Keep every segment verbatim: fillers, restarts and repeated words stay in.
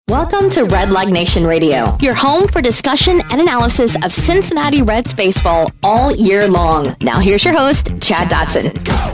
Welcome to Red Leg Nation Radio, your home for discussion and analysis of Cincinnati Reds baseball all year long. Now here's your host, Chad Dotson.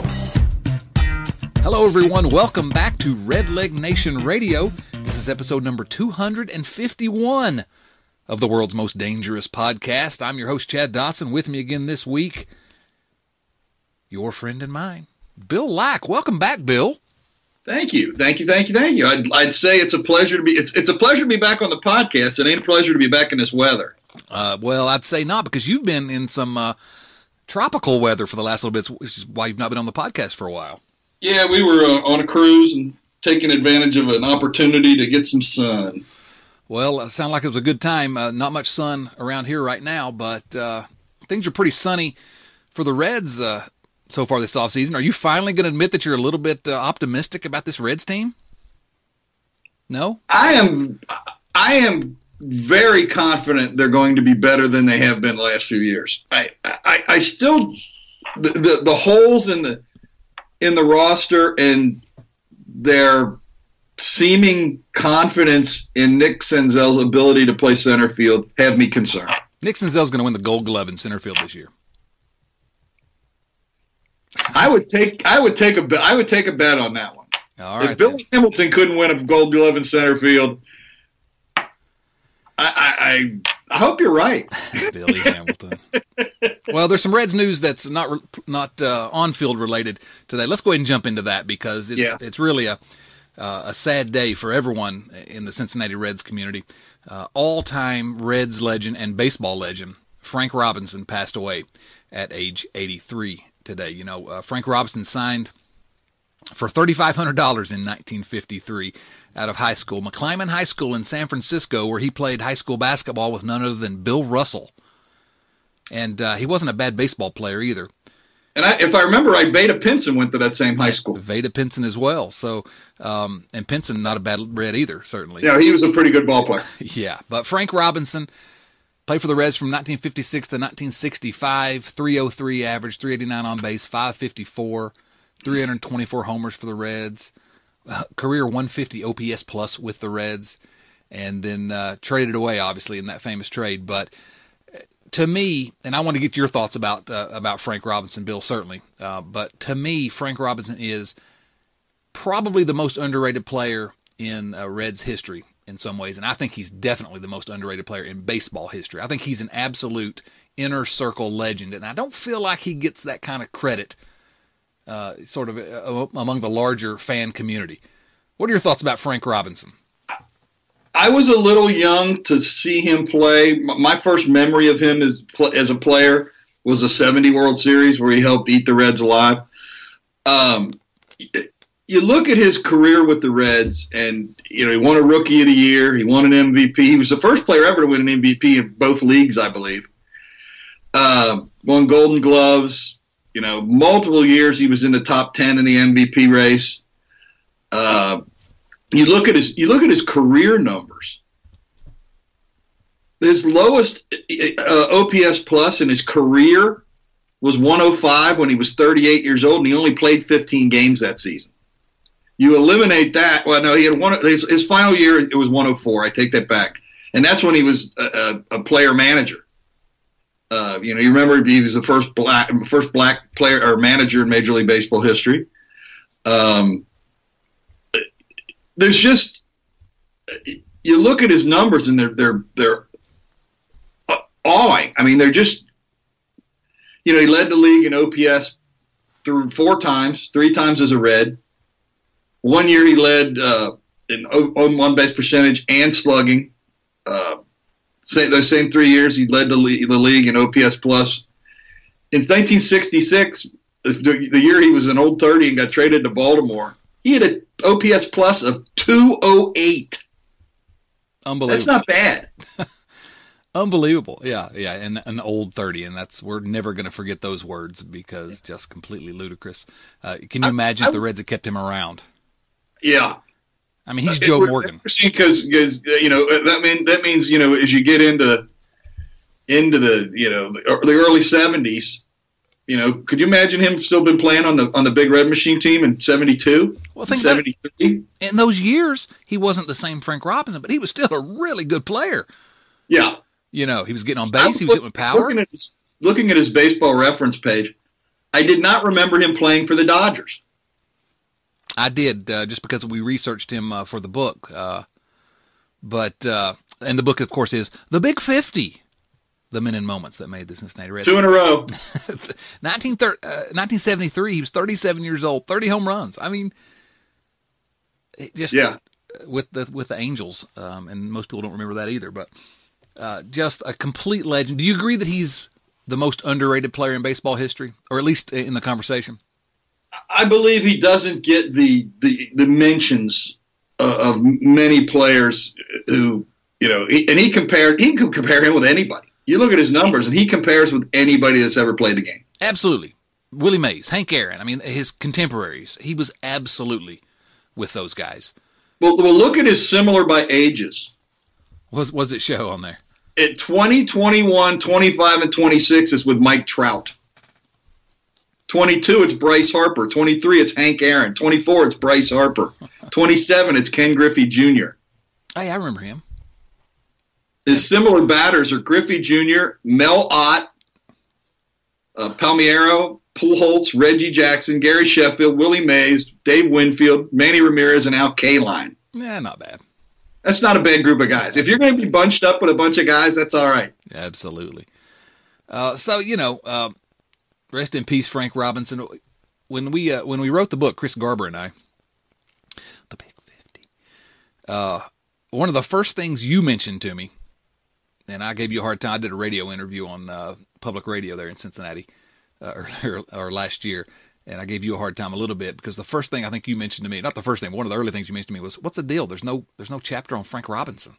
Hello everyone, welcome back to Red Leg Nation Radio. This is episode number two hundred fifty-one of the world's most dangerous podcast. I'm your host, Chad Dotson. With me again this week, your friend and mine, Bill Lack. Welcome back, Bill. Thank you, thank you, thank you, thank you. I'd, I'd say it's a pleasure to be. It's it's a pleasure to be back on the podcast. It ain't a pleasure to be back in this weather. Uh, well, I'd say not, because you've been in some uh, tropical weather for the last little bit, which is why you've not been on the podcast for a while. Yeah, we were uh, on a cruise and taking advantage of an opportunity to get some sun. Well, it sounded like it was a good time. Uh, not much sun around here right now, but uh, things are pretty sunny for the Reds uh, so far this offseason. Are you finally going to admit that you're a little bit uh, optimistic about this Reds team? No? I am I am very confident they're going to be better than they have been the last few years. I I, I still the, the the holes in the in the roster and their seeming confidence in Nick Senzel's ability to play center field have me concerned. Nick Senzel's going to win the Gold Glove in center field this year. I would take I would take a I would take a bet on that one. All right, if Billy then. Hamilton couldn't win a Gold Glove in center field, I I, I hope you're right. Billy Hamilton. Well, there's some Reds news that's not not uh, on-field related today. Let's go ahead and jump into that, because it's yeah. it's really a uh, a sad day for everyone in the Cincinnati Reds community. Uh, all-time Reds legend and baseball legend Frank Robinson passed away at age eighty-three today. You know, uh, Frank Robinson signed for three thousand five hundred dollars in nineteen fifty-three out of high school, McClymonn High School in San Francisco, where he played high school basketball with none other than Bill Russell. And uh, he wasn't a bad baseball player either. And I, if I remember right, Vada Pinson went to that same high school. Vada Pinson as well. So, um, and Pinson, not a bad Red either, certainly. Yeah, he was a pretty good ball player. Yeah, but Frank Robinson played for the Reds from nineteen fifty-six to nineteen sixty-five, three oh three average, three eighty-nine on base, five fifty-four, three hundred twenty-four homers for the Reds, uh, career one fifty O P S plus with the Reds, and then uh, traded away, obviously, in that famous trade. But to me, and I want to get your thoughts about uh, about Frank Robinson, Bill, certainly, uh, but to me, Frank Robinson is probably the most underrated player in uh, Reds history in some ways, and I think he's definitely the most underrated player in baseball history. I think he's an absolute inner circle legend, and I don't feel like he gets that kind of credit uh, sort of uh, among the larger fan community. What are your thoughts about Frank Robinson? I was a little young to see him play. My first memory of him as as a player was the seventy World Series, where he helped eat the Reds alive. Um, you look at his career with the Reds, and you know he won a Rookie of the Year. He won an M V P. He was the first player ever to win an M V P in both leagues, I believe. Uh, won Golden Gloves. You know, multiple years he was in the top ten in the M V P race. Uh, You look at his you look at his career numbers. His lowest uh, O P S plus in his career was one oh five when he was thirty-eight years old, and he only played fifteen games that season. You eliminate that. Well, no, he had one. His, his final year it was one oh four. I take that back, and that's when he was a, a, a player manager. Uh, you know, you remember he was the first black first black player or manager in Major League Baseball history. Um, There's just you look at his numbers and they're they're they're awing. I mean, they're just you know he led the league in O P S through four times, three times as a Red. One year he led uh, in on one base percentage and slugging. Uh, same, those same three years he led the league, the league in O P S plus. In nineteen sixty-six, the, the year he was an old thirty and got traded to Baltimore, he had a O P S plus of two oh eight. Unbelievable. That's not bad. Unbelievable. Yeah, yeah, and an old thirty, and that's we're never going to forget those words because just completely ludicrous. Uh, can you imagine I, I if the Reds had kept him around? Yeah. I mean, he's Joe it, Morgan. Because because you know that mean that means you know as you get into into the you know the, the early seventies, You know, could you imagine him still been playing on the on the Big Red Machine team in seventy-two? Well, think seventy-three. In those years, he wasn't the same Frank Robinson, but he was still a really good player. Yeah. You know, he was getting on base, was he was look, hitting with power. Looking at, his, looking at his baseball reference page, I did not remember him playing for the Dodgers. I did, uh, just because we researched him uh, for the book. Uh, but, uh, and the book, of course, is The Big fifty. The men and moments that made the Cincinnati Reds. Two in a row. nineteen thirty, uh, nineteen seventy-three, he was thirty-seven years old, thirty home runs. I mean, just yeah. with the with the Angels, um, and most people don't remember that either, but uh, just a complete legend. Do you agree that he's the most underrated player in baseball history, or at least in the conversation? I believe he doesn't get the the, the mentions uh, of many players who, you know, he, and he compared, he can compare him with anybody. You look at his numbers, and he compares with anybody that's ever played the game. Absolutely. Willie Mays, Hank Aaron, I mean, his contemporaries. He was absolutely with those guys. Well, well look at his similar by ages. What was it show on there? At twenty, twenty-one, twenty-five, and twenty-six is with Mike Trout. twenty-two, it's Bryce Harper. twenty-three, it's Hank Aaron. twenty-four, it's Bryce Harper. twenty-seven, it's Ken Griffey Junior Hey, I remember him. His similar batters are Griffey Junior, Mel Ott, uh, Palmiero, Pujols, Reggie Jackson, Gary Sheffield, Willie Mays, Dave Winfield, Manny Ramirez, and Al Kaline. Yeah, not bad. That's not a bad group of guys. If you're going to be bunched up with a bunch of guys, that's all right. Absolutely. Uh, so, you know, uh, rest in peace, Frank Robinson. When we uh, when we wrote the book, Chris Garber and I, The Big fifty, uh, one of the first things you mentioned to me, and I gave you a hard time. I did a radio interview on uh, public radio there in Cincinnati uh, or, or last year, and I gave you a hard time a little bit because the first thing I think you mentioned to me, not the first thing, one of the early things you mentioned to me was, what's the deal? There's no there's no chapter on Frank Robinson.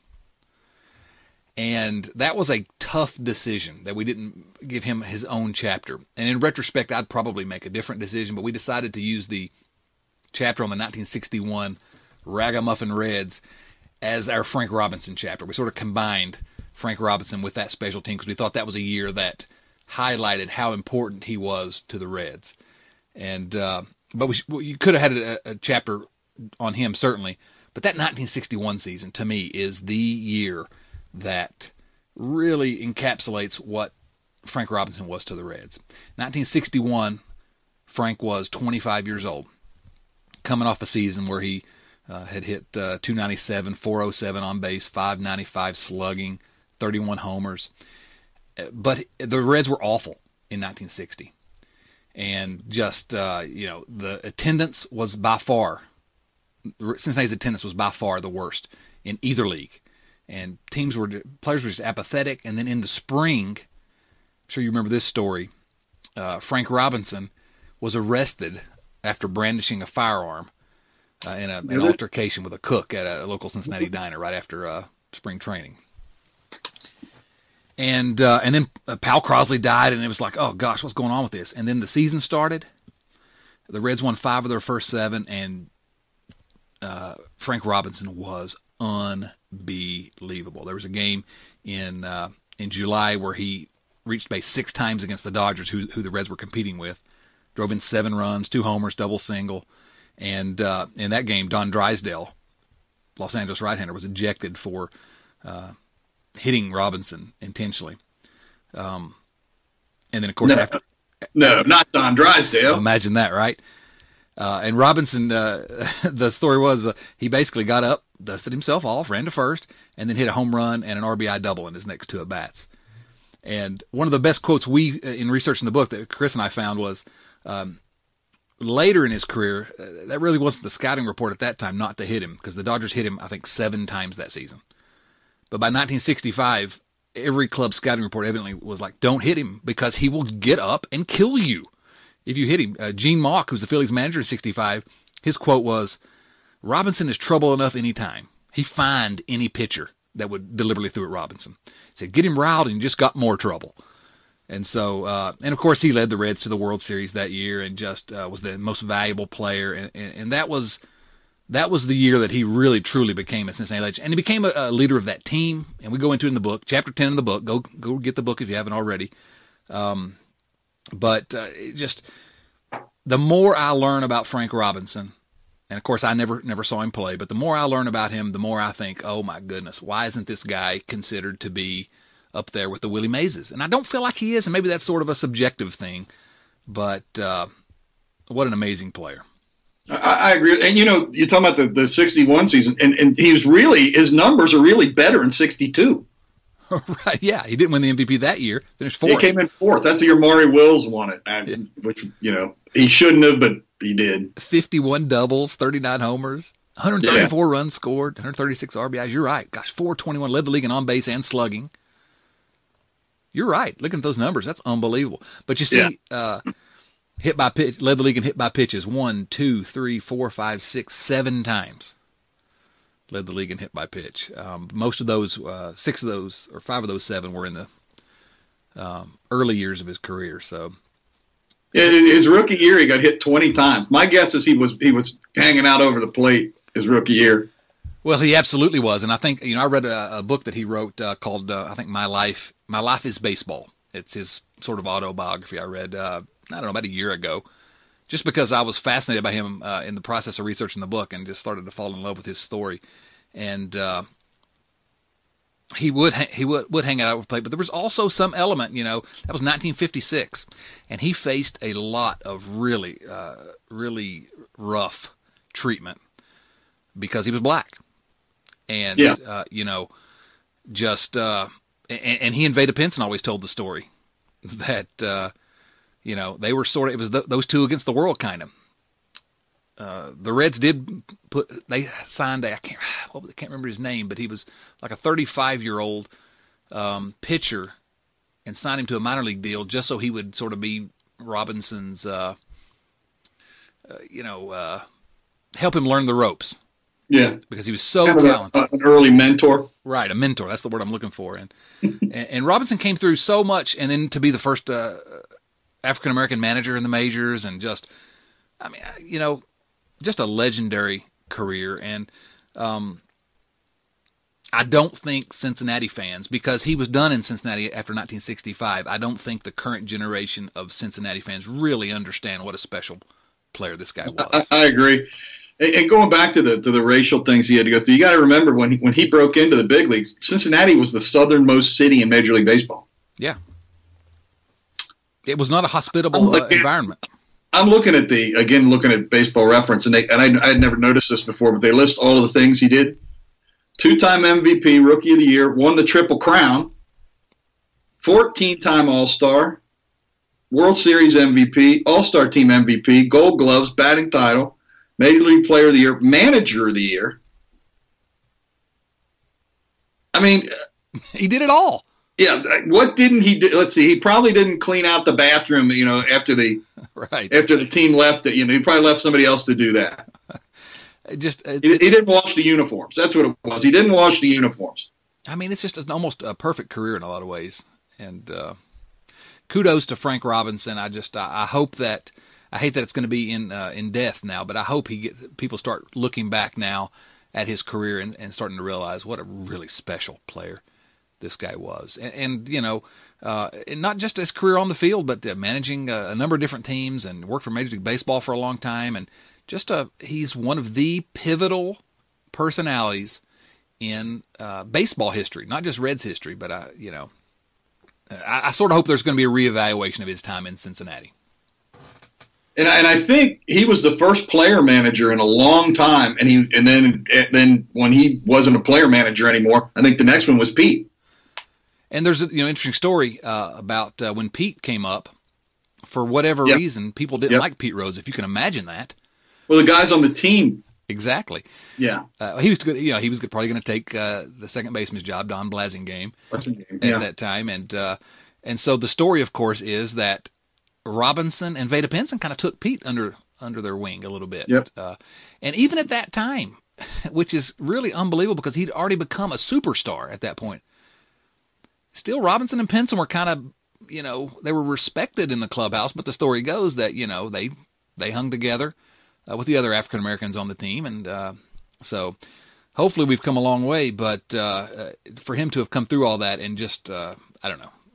And that was a tough decision that we didn't give him his own chapter. And in retrospect, I'd probably make a different decision, but we decided to use the chapter on the nineteen sixty-one Ragamuffin Reds as our Frank Robinson chapter. We sort of combined Frank Robinson with that special team because we thought that was a year that highlighted how important he was to the Reds. And uh, but we, well, you could have had a, a chapter on him certainly, but that nineteen sixty-one season to me is the year that really encapsulates what Frank Robinson was to the Reds. nineteen sixty-one, Frank was twenty-five years old, coming off a season where he uh, had hit uh, two ninety-seven, four oh seven on base, five ninety-five slugging, thirty-one homers. But the Reds were awful in nineteen sixty. And just, uh, you know, the attendance was by far, Cincinnati's attendance was by far the worst in either league. And teams were, players were just apathetic. And then in the spring, I'm sure you remember this story, uh, Frank Robinson was arrested after brandishing a firearm uh, in a, an altercation with a cook at a local Cincinnati diner right after uh, spring training. And uh, and then uh, Pal Crosley died, and it was like, oh, gosh, what's going on with this? And then the season started. The Reds won five of their first seven, and uh, Frank Robinson was unbelievable. There was a game in uh, in July where he reached base six times against the Dodgers, who, who the Reds were competing with, drove in seven runs, two homers, double single. And uh, in that game, Don Drysdale, Los Angeles right-hander, was ejected for uh, – hitting Robinson intentionally. Um, and then, of course, no, after... No, not Don Drysdale. Imagine that, right? Uh, and Robinson, uh, the story was uh, he basically got up, dusted himself off, ran to first, and then hit a home run and an R B I double in his next two at-bats. And one of the best quotes we, in researching the book that Chris and I found was, um, later in his career, uh, that really wasn't the scouting report at that time not to hit him, because the Dodgers hit him, I think, seven times that season. But by nineteen sixty-five, every club scouting report evidently was like, don't hit him because he will get up and kill you if you hit him. Uh, Gene Mauch, who's the Phillies manager in sixty-five, his quote was, Robinson is trouble enough any time. He fined any pitcher that would deliberately throw at Robinson. He said, get him riled and you just got more trouble. And so, uh, and of course, he led the Reds to the World Series that year and just uh, was the most valuable player. And, and, and that was... That was the year that he really, truly became a Cincinnati legend. And he became a, a leader of that team. And we go into it in the book, chapter ten in the book. Go go get the book if you haven't already. Um, But uh, it just the more I learn about Frank Robinson, and of course I never never saw him play, but the more I learn about him, the more I think, oh my goodness, why isn't this guy considered to be up there with the Willie Mazes? And I don't feel like he is, and maybe that's sort of a subjective thing, but uh, what an amazing player. I, I agree. And, you know, you're talking about the, the sixty-one season, and, and he was really, his numbers are really better in sixty-two. Right, yeah. He didn't win the M V P that year. Finished fourth. He came in fourth. That's the year Maury Wills won it, and, yeah. which, you know, he shouldn't have, but he did. fifty-one doubles, thirty-nine homers, one hundred thirty-four yeah. runs scored, one hundred thirty-six R B Is. You're right. Gosh, four twenty-one, led the league in on-base and slugging. You're right. Looking at those numbers, that's unbelievable. But you see, yeah. uh, hit by pitch, led the league in hit by pitches one, two, three, four, five, six, seven times. Led the league in hit by pitch. Um, most of those, uh, six of those, or five of those seven were in the um, early years of his career. So, yeah, his rookie year, he got hit twenty times. My guess is he was he was hanging out over the plate his rookie year. Well, he absolutely was, and I think you know I read a, a book that he wrote uh, called uh, I think My Life My Life is Baseball. It's his sort of autobiography. I read uh, I don't know about a year ago, just because I was fascinated by him uh, in the process of researching the book, and just started to fall in love with his story. And uh, he would ha- he would would hang out with play, but there was also some element, you know, that was nineteen fifty-six, and he faced a lot of really uh, really rough treatment because he was black. And, yeah. uh, you know, just, uh, and, and he and Vada Pinson always told the story that, uh, you know, they were sort of, it was th- those two against the world kind of. Uh, the Reds did put, they signed a, I can't, I can't remember his name, but he was like a thirty-five-year-old um, pitcher and signed him to a minor league deal just so he would sort of be Robinson's, uh, uh, you know, uh, help him learn the ropes. Yeah, because he was so kind of talented. A, an early mentor, right? A mentor. That's the word I'm looking for. And and, and Robinson came through so much, and then to be the first uh, African American manager in the majors, and just, I mean, you know, just a legendary career. And um, I don't think Cincinnati fans, because he was done in Cincinnati after nineteen sixty-five. I don't think the current generation of Cincinnati fans really understand what a special player this guy was. I, I agree. And going back to the to the racial things he had to go through, you got to remember when he, when he broke into the big leagues, Cincinnati was the southernmost city in Major League Baseball. Yeah, it was not a hospitable uh, environment. I'm looking at the again looking at Baseball Reference, and they and I I had never noticed this before, but they list all of the things he did: two-time M V P, Rookie of the Year, won the Triple Crown, fourteen-time All-Star, World Series M V P, All-Star Team M V P, Gold Gloves, batting title. Major League Player of the Year, Manager of the Year. I mean, he did it all. Yeah, what didn't he do? Let's see. He probably didn't clean out the bathroom, you know, after the right after the team left it. You know, he probably left somebody else to do that. Just uh, he, he didn't wash the uniforms. That's what it was. He didn't wash the uniforms. I mean, it's just an, almost a perfect career in a lot of ways. And uh, kudos to Frank Robinson. I just I, I hope that. I hate that it's going to be in uh, in death now, but I hope he gets people start looking back now at his career and, and starting to realize what a really special player this guy was. And, and you know, uh, and not just his career on the field, but uh, managing a, a number of different teams and worked for Major League Baseball for a long time. And just a, he's one of the pivotal personalities in uh, baseball history, not just Reds history, but, uh, you know, I, I sort of hope there's going to be a reevaluation of his time in Cincinnati. And I, and I think he was the first player manager in a long time, and he and then and then when he wasn't a player manager anymore, I think the next one was Pete. And there's a you know interesting story uh, about uh, when Pete came up. For whatever yep. reason, people didn't yep. like Pete Rose. If you can imagine that. Well, the guys on the team. Exactly. Yeah. Uh, he was good. You know, he was probably going to take uh, the second baseman's job, Don Blasingame, Blasingame at yeah. that time, and uh, and so the story, of course, is that Robinson and Vada Pinson kind of took Pete under under their wing a little bit. Yep. Uh, and even at that time, which is really unbelievable because he'd already become a superstar at that point, still Robinson and Pinson were kind of, you know, they were respected in the clubhouse, but the story goes that, you know, they they hung together uh, with the other African Americans on the team. And uh, so hopefully we've come a long way, but uh, for him to have come through all that and just, uh, I don't know,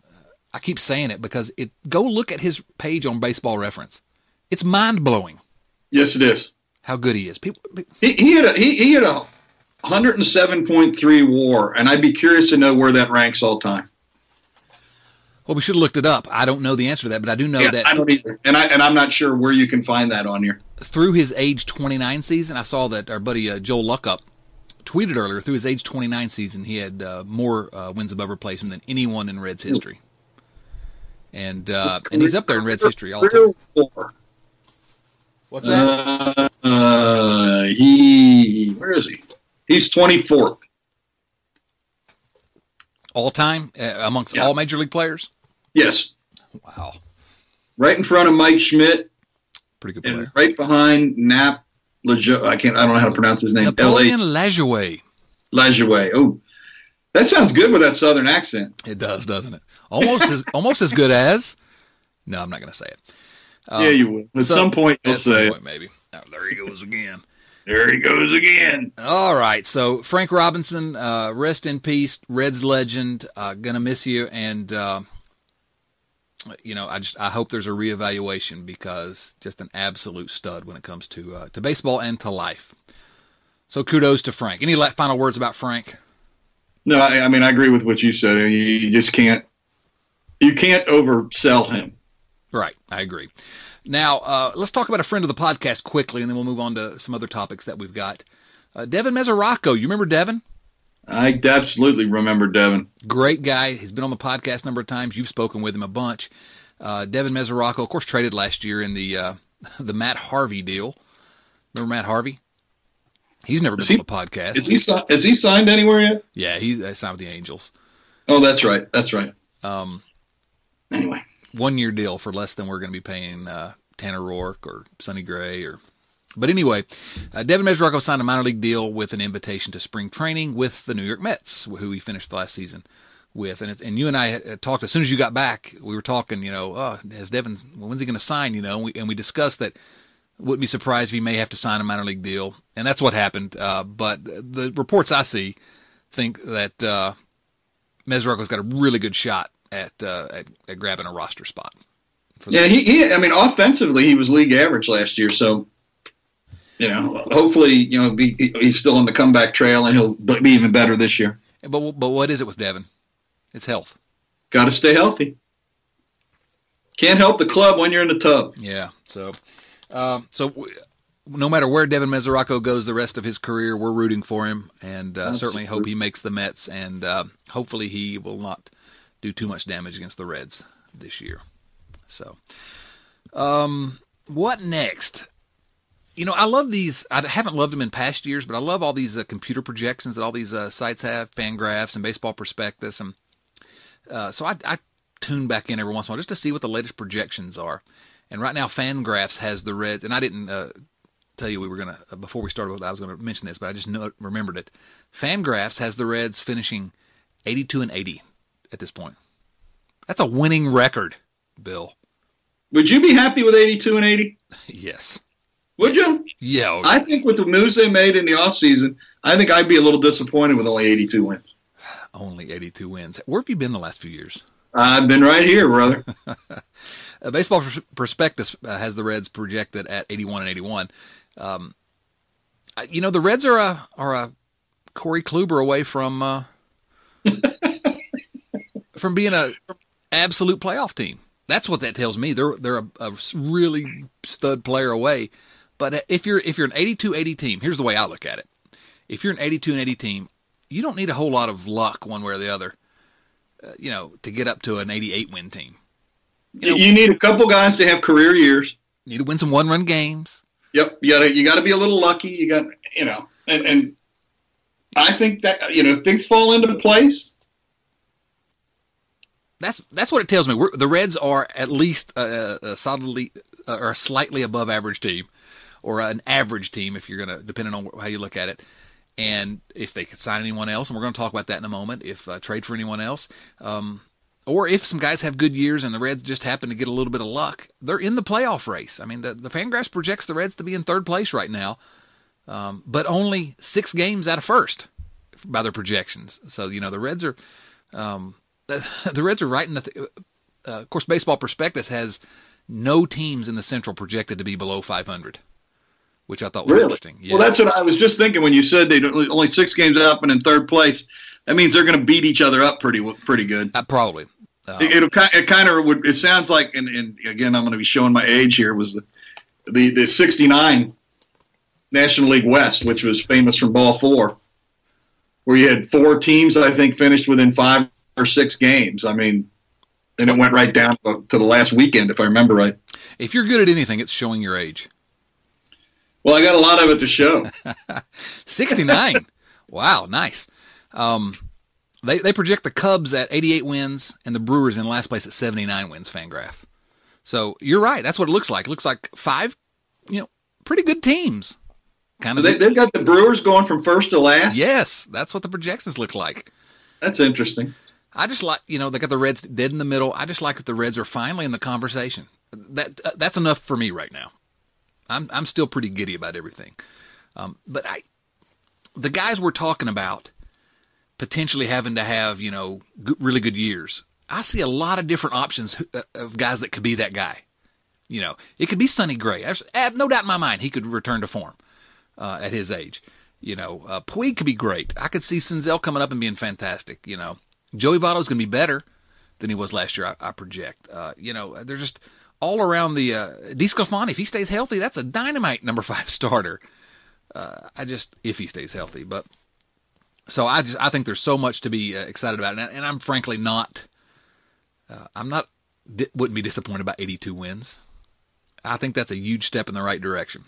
I keep saying it because it. Go look at his page on Baseball Reference. It's mind blowing. Yes, it is. How good he is. People. He, he had a he, he had a one hundred seven point three WAR, and I'd be curious to know where that ranks all time. Well, we should have looked it up. I don't know the answer to that, but I do know yeah, that. I don't either, and I and I'm not sure where you can find that on here. Through his age twenty-nine season, I saw that our buddy uh, Joel Luckup tweeted earlier. Through his age twenty-nine season, he had uh, more uh, wins above replacement than anyone in Reds history, and uh, and he's up there in Reds history all the time. What's that? Uh, uh, he where is he? He's twenty-fourth all time uh, amongst yeah. all major league players. Yes. Wow. Right in front of Mike Schmidt. Pretty good player. And right behind Nap Lajo- I can't. I don't know how to pronounce his name. Napoleon Lajoie. Lajoie. Oh, that sounds good with that Southern accent. It does, doesn't it? Almost as almost as good as. No, I'm not going to say it. Um, yeah, you will. At so, some point, you'll at say some point, it. Maybe. Oh, there he goes again. There he goes again. All right. So Frank Robinson, uh, rest in peace, Reds legend. Uh, gonna miss you, and uh, you know, I just I hope there's a reevaluation because just an absolute stud when it comes to uh, to baseball and to life. So kudos to Frank. Any final words about Frank? No, I, I mean I agree with what you said. You, you just can't you can't oversell him. Right, I agree. Now, uh, let's talk about a friend of the podcast quickly, and then we'll move on to some other topics that we've got. Uh, Devin Mesoraco. You remember Devin? I absolutely remember Devin. Great guy. He's been on the podcast a number of times. You've spoken with him a bunch. Uh, Devin Mesoraco, of course, traded last year in the uh, the Matt Harvey deal. Remember Matt Harvey? He's never been he, on the podcast. Is he, is he signed anywhere yet? Yeah, he's uh, signed with the Angels. Oh, that's right. That's right. Um, anyway. One-year deal for less than we're going to be paying uh, Tanner Roark or Sonny Gray. or. But anyway, uh, Devin Mesoraco signed a minor league deal with an invitation to spring training with the New York Mets, who he finished the last season with. And it, and you and I had talked, as soon as you got back, we were talking, you know, oh, has Devin, when's he going to sign, you know? And we, and we discussed that wouldn't be surprised if he may have to sign a minor league deal. And that's what happened. Uh, but the reports I see think that uh, Mesoraco's got a really good shot at, uh, at at grabbing a roster spot. For yeah, he, he. I mean, offensively, he was league average last year. So, you know, hopefully, you know, be, he's still on the comeback trail, and he'll be even better this year. But but what is it with Devin? It's health. Got to stay healthy. Can't help the club when you're in the tub. Yeah. So, uh, so no matter where Devin Mesoraco goes the rest of his career, we're rooting for him, and uh, certainly hope he makes the Mets, and uh, hopefully he will not do too much damage against the Reds this year. So, um, what next? You know, I love these. I haven't loved them in past years, but I love all these uh, computer projections that all these uh, sites have, Fangraphs and Baseball Prospectus, and uh, so I, I tune back in every once in a while just to see what the latest projections are. And right now, Fangraphs has the Reds, and I didn't uh, tell you we were gonna uh, before we started with that, I was going to mention this, but I just know, remembered it. Fangraphs has the Reds finishing eighty-two and eighty. At this point. That's a winning record, Bill. Would you be happy with eighty-two and eighty? Yes. Would you? Yeah. Okay. I think with the moves they made in the offseason, I think I'd be a little disappointed with only eighty-two wins. Only eighty-two wins. Where have you been the last few years? I've been right here, brother. uh, Baseball Prospectus uh, has the Reds projected at eighty-one and eighty-one. Um, you know, the Reds are a, are a Corey Kluber away from... Uh, from being a absolute playoff team. That's what that tells me. They're they're a, a really stud player away. But if you're if you're an eighty-two eighty team, here's the way I look at it. If you're an eighty-two and eighty team, you don't need a whole lot of luck one way or the other, uh, you know, to get up to an eighty-eight win team. You, know, you need a couple guys to have career years. You need to win some one-run games. Yep, you got you got to be a little lucky. You got you know, and and I think that you know if things fall into place. That's that's what it tells me. We're, the Reds are at least a, a solidly uh, or a slightly above average team, or an average team if you're gonna, depending on how you look at it. And if they could sign anyone else, and we're going to talk about that in a moment, if uh, trade for anyone else, um, or if some guys have good years and the Reds just happen to get a little bit of luck, they're in the playoff race. I mean, the the Fangraphs projects the Reds to be in third place right now, um, but only six games out of first by their projections. So you know the Reds are. Um, The Reds are right in the th- uh, of course, Baseball Prospectus has no teams in the Central projected to be below five hundred, which I thought was really? interesting. Yes. Well, that's what I was just thinking when you said they only six games up and in third place. That means they're going to beat each other up pretty pretty good. Uh, probably. Uh, it, it'll it kind of would. It sounds like, and, and again, I'm going to be showing my age here. Was the the, the sixty-nine National League West, which was famous from Ball Four, where you had four teams, I think, finished within five or six games. I mean, and it went right down to the last weekend, if I remember right. If you're good at anything, it's showing your age. Well, I got a lot of it to show. sixty-nine. Wow, nice. Um, they they project the Cubs at eighty-eight wins and the Brewers in last place at seventy-nine wins, Fangraph. So you're right. That's what it looks like. It looks like five, you know, pretty good teams. Kind of. They, they've got the Brewers going from first to last? Yes, that's what the projections look like. That's interesting. I just like, you know, they got the Reds dead in the middle. I just like that the Reds are finally in the conversation. That uh, That's enough for me right now. I'm I'm still pretty giddy about everything. Um, but I, the guys we're talking about potentially having to have, you know, g- really good years, I see a lot of different options of guys that could be that guy. You know, it could be Sonny Gray. I have no doubt in my mind he could return to form uh, at his age. You know, uh, Puig could be great. I could see Senzel coming up and being fantastic. You know, Joey Votto's going to be better than he was last year, I, I project. Uh, you know, they're just all around the uh, DeSclafani. If he stays healthy, that's a dynamite number five starter. Uh, I just, if he stays healthy. But so I just, I think there's so much to be uh, excited about. And, and I'm frankly not, uh, I'm not, di- wouldn't be disappointed about eighty-two wins. I think that's a huge step in the right direction.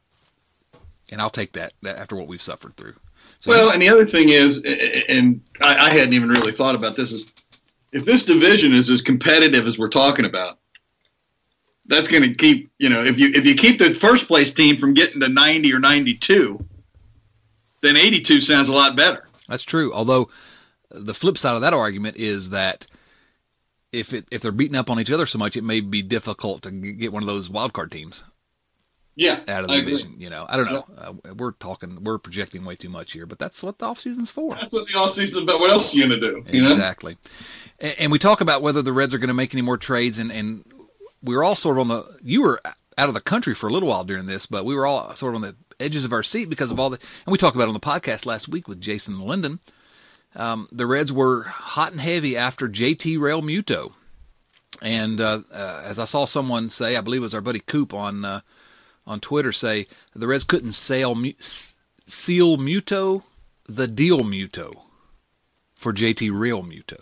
And I'll take that, that after what we've suffered through. So, well, and the other thing is, and I, I hadn't even really thought about this, is if this division is as competitive as we're talking about, that's going to keep, you know, if you if you keep the first place team from getting to ninety or ninety-two, then eighty-two sounds a lot better. That's true. Although the flip side of that argument is that if it if they're beating up on each other so much, it may be difficult to get one of those wild card teams. Yeah, out of the I division. agree. You know, I don't know. Yeah. Uh, we're talking, we're projecting way too much here, but that's what the off season's for. That's what the off season is about. What else are you going to do? You exactly. know? And, and we talk about whether the Reds are going to make any more trades, and, and we were all sort of on the. You were out of the country for a little while during this, but we were all sort of on the edges of our seat because of all the. And we talked about it on the podcast last week with Jason Linden. Um, the Reds were hot and heavy after J T Realmuto, and uh, uh, as I saw someone say, I believe it was our buddy Coop on. Uh, on Twitter say the Reds couldn't sell, seal Muto, the deal Muto, for J T Realmuto.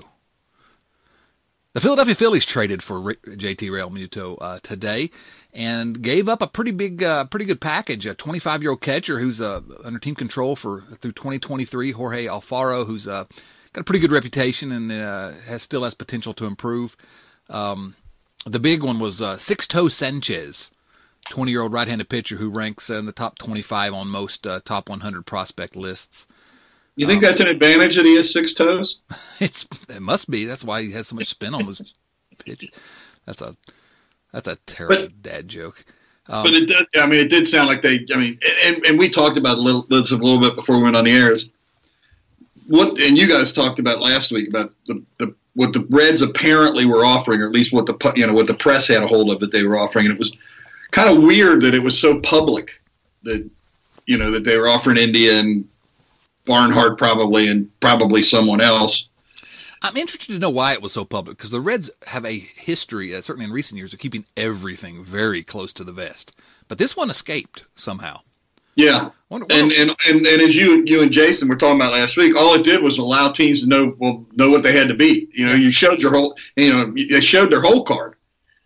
The Philadelphia Phillies traded for J T Realmuto uh, today and gave up a pretty big, uh, pretty good package. A twenty-five-year-old catcher who's uh, under team control for through twenty twenty-three, Jorge Alfaro, who's uh, got a pretty good reputation and uh, has still has potential to improve. Um, the big one was uh, Sixto Sanchez, twenty-year-old right-handed pitcher who ranks in the top twenty-five on most uh, top one hundred prospect lists. You think um, that's an advantage that he has six toes? It's it must be. That's why he has so much spin on his pitch. That's a that's a terrible but, dad joke. Um, but it does. I mean, it did sound like they. I mean, and and we talked about a little this a little bit before we went on the air. Is what and you guys talked about last week about the, the what the Reds apparently were offering, or at least what the you know what the press had a hold of that they were offering, and it was kind of weird that it was so public that, you know, that they were offering India and Barnhart probably and probably someone else. I'm interested to know why it was so public, because the Reds have a history, uh, certainly in recent years, of keeping everything very close to the vest. But this one escaped somehow. Yeah. Wonder, wonder, and, and, and, and as you you and Jason were talking about last week, all it did was allow teams to know well know what they had to beat. You know, you showed your whole you know they showed their whole card.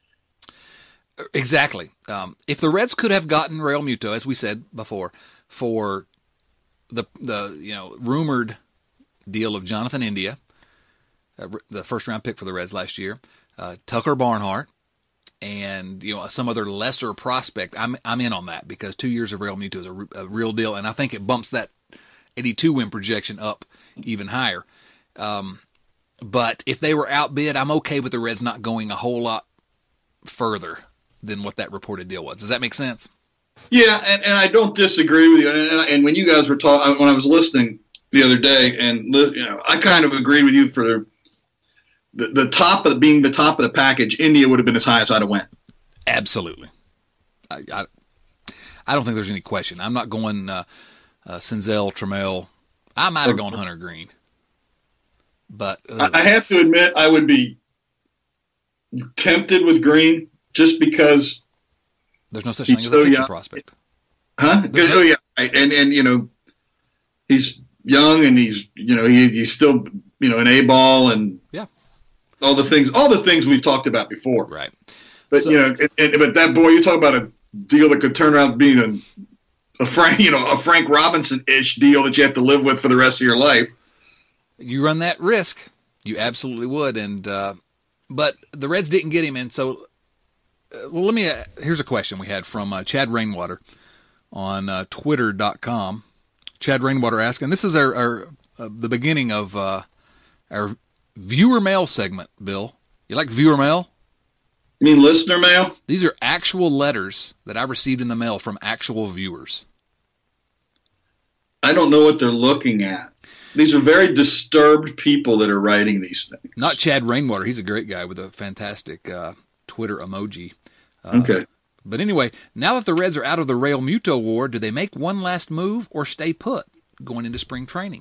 Exactly. Um, if the Reds could have gotten Realmuto, as we said before, for the the you know rumored deal of Jonathan India, uh, the first round pick for the Reds last year, uh, Tucker Barnhart, and you know some other lesser prospect, I'm I'm in on that because two years of Realmuto is a, a real deal, and I think it bumps that eighty-two win projection up even higher. Um, but if they were outbid, I'm okay with the Reds not going a whole lot further than what that reported deal was. Does that make sense? Yeah, and, and I don't disagree with you. And, and when you guys were talking, when I was listening the other day, and you know, I kind of agreed with you for the the, the top of being the top of the package, India would have been as high as I'd have went. Absolutely. I, I, I don't think there's any question. I'm not going uh, uh, Senzel, Trammell. I might have gone Hunter Green. But uh, I have to admit, I would be tempted with Green just because there's no such thing as a pitcher prospect. Huh? There's oh, yeah. And, and, you know, he's young and he's, you know, he, he's still, you know, an A-ball and yeah, all the things, all the things we've talked about before. Right. But, So, you know, and, and, but that boy, you talk about a deal that could turn around being a, a Frank, you know, a Frank Robinson-ish deal that you have to live with for the rest of your life. You run that risk. You absolutely would. And, uh, but the Reds didn't get him. And so, uh, well, let me, uh, here's a question we had from uh, Chad Rainwater on uh, twitter dot com. Chad Rainwater asked, and this is our, our uh, the beginning of uh, our viewer mail segment, Bill. You like viewer mail? You mean listener mail? These are actual letters that I received in the mail from actual viewers. I don't know what they're looking at. These are very disturbed people that are writing these things. Not Chad Rainwater. He's a great guy with a fantastic uh, Twitter emoji. Uh, Okay. But anyway, now that the Reds are out of the Real Muto war, do they make one last move or stay put going into spring training?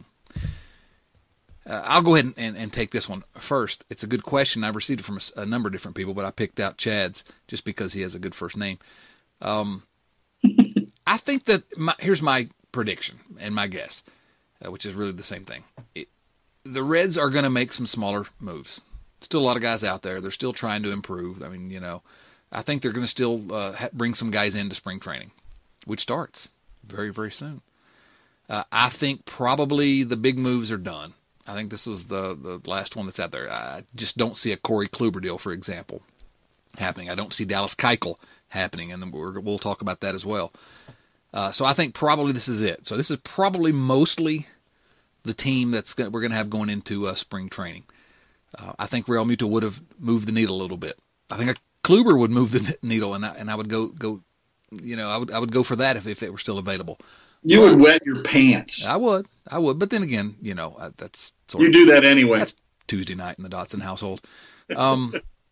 Uh, I'll go ahead and, and, and take this one first. It's a good question. I've received it from a, a number of different people, but I picked out Chad's just because he has a good first name. Um, I think that my, here's my prediction and my guess, uh, which is really the same thing. It, the Reds are going to make some smaller moves. Still a lot of guys out there. They're still trying to improve. I mean, you know, I think they're going to still uh, ha- bring some guys into spring training, which starts very, very soon. Uh, I think probably the big moves are done. I think this was the, the last one that's out there. I just don't see a Corey Kluber deal, for example, happening. I don't see Dallas Keuchel happening, and then we're, we'll talk about that as well. Uh, so I think probably this is it. So this is probably mostly the team that's gonna, we're going to have going into uh, spring training. Uh, I think Real Muto would have moved the needle a little bit. I think a Kluber would move the needle, and I, and I would go go, you know, I would I would go for that if, if it were still available. You but, would wet your pants. I would, I would. But then again, you know, I, that's sort you of, do that anyway. That's Tuesday night in the Dotson household. Um,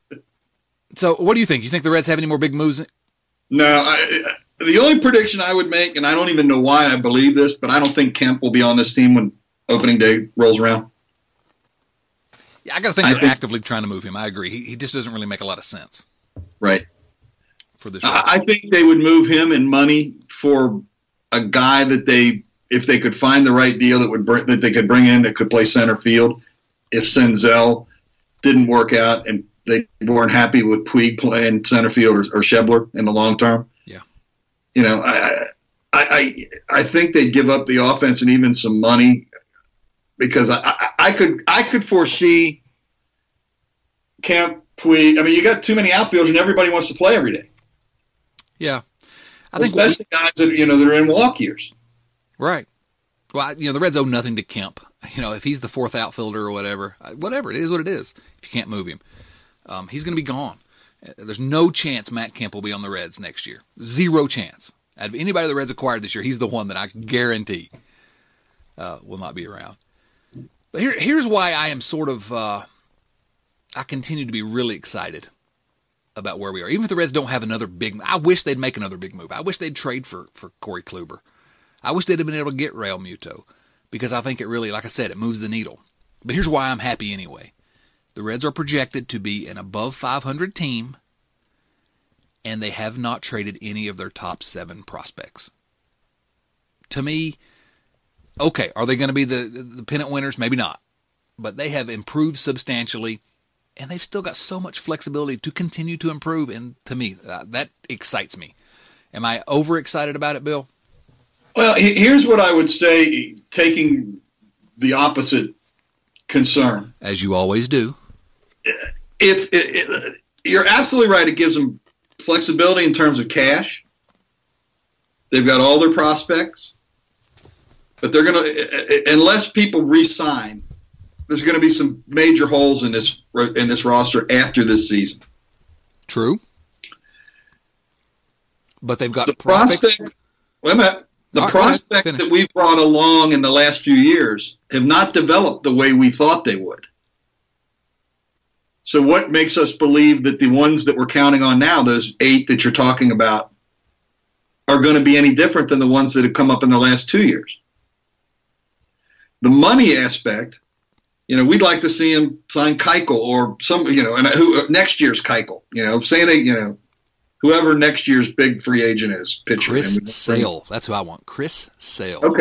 so what do you think? You think the Reds have any more big moves? No, I, the only prediction I would make, and I don't even know why I believe this, but I don't think Kemp will be on this team when opening day rolls around. Yeah, I got to think I they're think, actively trying to move him. I agree. He, he just doesn't really make a lot of sense. Right. For this, I, I think they would move him in money for a guy that they, if they could find the right deal that would bring, that they could bring in that could play center field. If Senzel didn't work out and they weren't happy with Puig playing center field or, or Schebler in the long term. Yeah. You know, I, I, I, I think they'd give up the offense and even some money because I, I, I could, I could foresee Kemp, Puig. I mean, you got too many outfielders and everybody wants to play every day. Yeah. I think especially we, guys that, you know, that are in walk years. Right. Well, you know, the Reds owe nothing to Kemp. You know, if he's the fourth outfielder or whatever, whatever, it is what it is. If you can't move him, um, he's going to be gone. There's no chance Matt Kemp will be on the Reds next year. Zero chance. Out of anybody the Reds acquired this year, he's the one that I guarantee uh, will not be around. But here, here's why I am sort of, uh, I continue to be really excited about where we are. Even if the Reds don't have another big, I wish they'd make another big move. I wish they'd trade for, for Corey Kluber. I wish they'd have been able to get Real Muto because I think it really, like I said, it moves the needle. But here's why I'm happy anyway. The Reds are projected to be an above five hundred team, and they have not traded any of their top seven prospects. To me, okay, are they going to be the, the pennant winners? Maybe not. But they have improved substantially, and they've still got so much flexibility to continue to improve, and to me, uh, that excites me. Am I overexcited about it, Bill? Well, here's what I would say, taking the opposite concern. As you always do. If it, it, you're absolutely right, it gives them flexibility in terms of cash. They've got all their prospects, but they're going to, unless people re-sign, there's going to be some major holes in this in this roster after this season. True, but they've got the prospects. prospects wait a minute. The right, prospects that we've brought along in the last few years have not developed the way we thought they would. So what makes us believe that the ones that we're counting on now, those eight that you're talking about, are going to be any different than the ones that have come up in the last two years? The money aspect, you know, we'd like to see him sign Keuchel or some, you know, and who next year's Keuchel, you know, say they, you know, whoever next year's big free agent is, pitcher. Chris Sale. That's who I want. Chris Sale. Okay.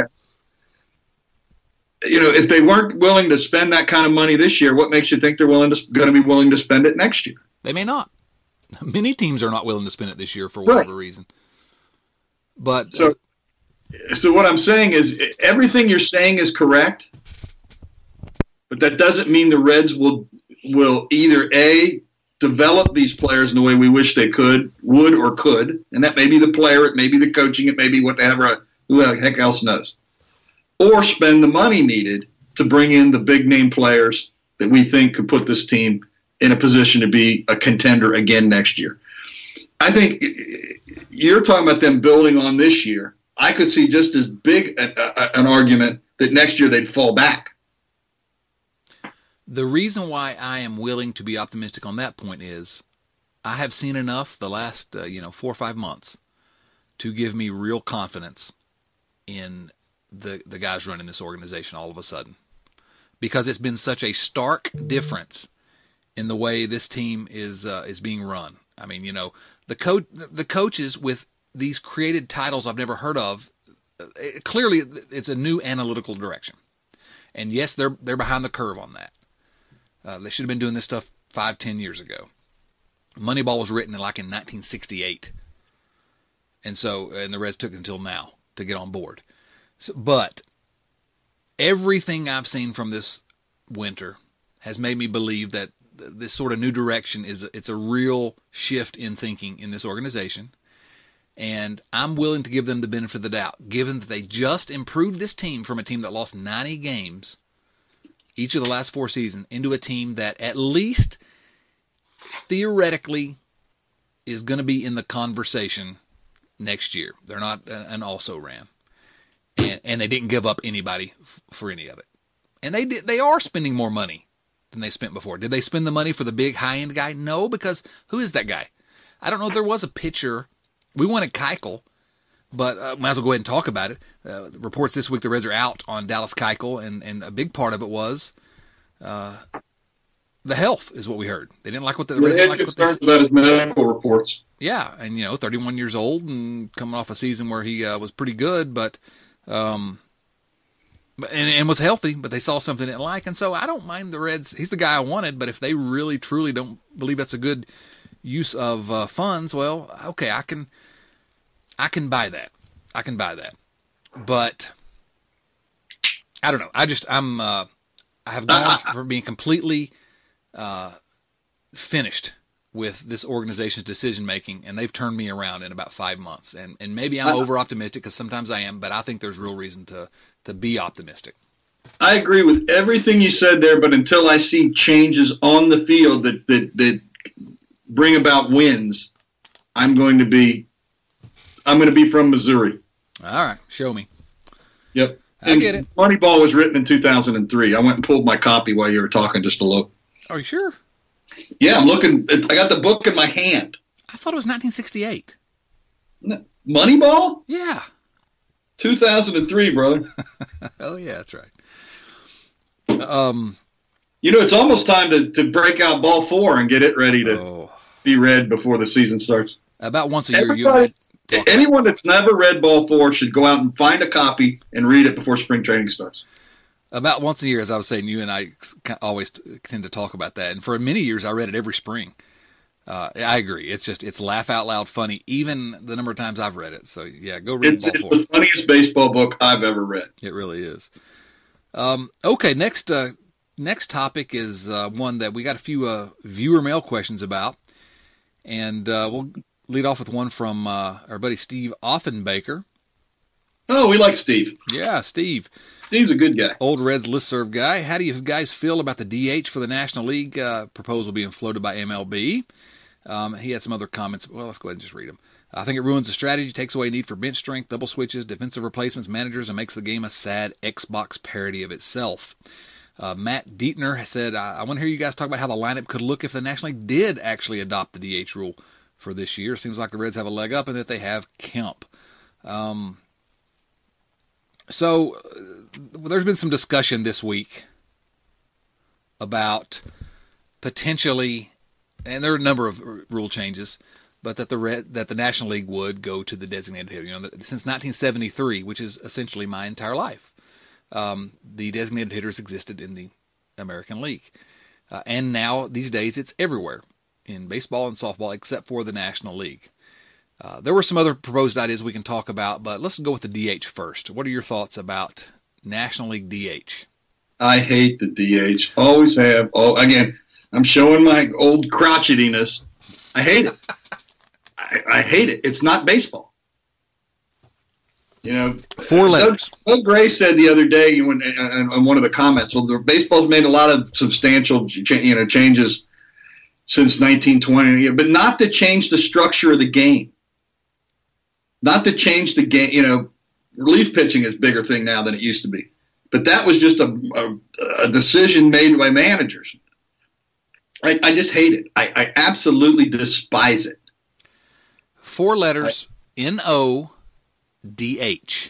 You know, if they weren't willing to spend that kind of money this year, what makes you think they're willing to going to be willing to spend it next year? They may not. Many teams are not willing to spend it this year for whatever right. reason. But so, uh, so what I'm saying is everything you're saying is correct, but that doesn't mean the Reds will will either A, develop these players in the way we wish they could, would, or could, and that may be the player, it may be the coaching, it may be whatever, who the heck else knows, or spend the money needed to bring in the big name players that we think could put this team in a position to be a contender again next year. I think you're talking about them building on this year. I could see just as big a, a, an argument that next year they'd fall back. The reason why I am willing to be optimistic on that point is I have seen enough the last uh, you know four or five months to give me real confidence in the the guys running this organization all of a sudden, because it's been such a stark difference in the way this team is uh, is being run. I mean, you know, the coach the coaches with these created titles I've never heard of. It, clearly, it's a new analytical direction, and yes, they're they're behind the curve on that. Uh, they should have been doing this stuff five, ten years ago. Moneyball was written like in nineteen sixty-eight, and so and the Reds took it until now to get on board. So, but everything I've seen from this winter has made me believe that this sort of new direction is it's a real shift in thinking in this organization, and I'm willing to give them the benefit of the doubt, given that they just improved this team from a team that lost ninety games each of the last four seasons into a team that at least theoretically is going to be in the conversation next year. They're not an also-ran. And, and they didn't give up anybody f- for any of it. And they did, they are spending more money than they spent before. Did they spend the money for the big high-end guy? No, because who is that guy? I don't know if there was a pitcher. We wanted Keuchel, but uh, might as well go ahead and talk about it. Uh, reports this week the Reds are out on Dallas Keuchel, and, and a big part of it was uh, the health is what we heard. They didn't like what the, the Reds didn't like get what they started about his medical reports. Yeah, and, you know, thirty-one years old and coming off a season where he uh, was pretty good, but um, and, and was healthy, but they saw something they didn't like. And so I don't mind the Reds. He's the guy I wanted, but if they really, truly don't believe that's a good use of uh, funds, well, okay, I can I can buy that. I can buy that. But I don't know. I just, I'm, uh, I have gone from being completely uh, finished with this organization's decision making, and they've turned me around in about five months. And and maybe I'm over optimistic, because sometimes I am, but I think there's real reason to to be optimistic. I agree with everything you said there, but until I see changes on the field that that, that bring about wins, I'm going to be I'm going to be from Missouri. All right, show me. Yep. I and get it. Moneyball was written in two thousand three. I went and pulled my copy while you were talking just to look. Are you sure? Yeah, I'm looking. I got the book in my hand. I thought it was nineteen sixty-eight. Moneyball? Yeah. two thousand three, brother. Oh, yeah, that's right. Um, You know, it's almost time to, to break out ball four and get it ready to oh. be read before the season starts. About once a year, Everybody, you anyone that's never read ball four should go out and find a copy and read it before spring training starts. About once a year, as I was saying, you and I always tend to talk about that. And for many years, I read it every spring. Uh, I agree. It's just, it's laugh out loud funny, even the number of times I've read it. So, yeah, go read it's, ball it's four. the funniest baseball book I've ever read. It really is. Um, okay, next uh, next topic is uh, one that we got a few uh, viewer mail questions about. And uh, we'll lead off with one from uh, our buddy Steve Offenbaker. Oh, we like Steve. Yeah, Steve. Steve's a good guy. Old Reds listserv guy. How do you guys feel about the D H for the National League uh, proposal being floated by M L B? Um, he had some other comments. Well, let's go ahead and just read them. I think it ruins the strategy, takes away need for bench strength, double switches, defensive replacements, managers, and makes the game a sad Xbox parody of itself. Uh, Matt Dietner has said, I, I want to hear you guys talk about how the lineup could look if the National League did actually adopt the D H rule for this year. Seems like the Reds have a leg up and that they have Kemp. Um, so uh, there's been some discussion this week about potentially, and there are a number of rule changes, but that the Red, that the National League would go to the designated hitter. You know, since nineteen seventy-three, which is essentially my entire life, um, the designated hitters existed in the American League, uh, and now these days it's everywhere in baseball and softball except for the National League. Uh, there were some other proposed ideas we can talk about, but let's go with the D H first. What are your thoughts about National League D H? I hate the D H. Always have. Oh, again, I'm showing my old crotchetiness. I hate it. I, I hate it. It's not baseball. You know, four letters. Doug, Doug Gray said the other day when on one of the comments, well, the baseball's made a lot of substantial, you know, changes since nineteen twenty, but not to change the structure of the game. Not to change the game. You know, relief pitching is a bigger thing now than it used to be. But that was just a, a, a decision made by managers. I, I just hate it. I, I absolutely despise it. Four letters, N O D H.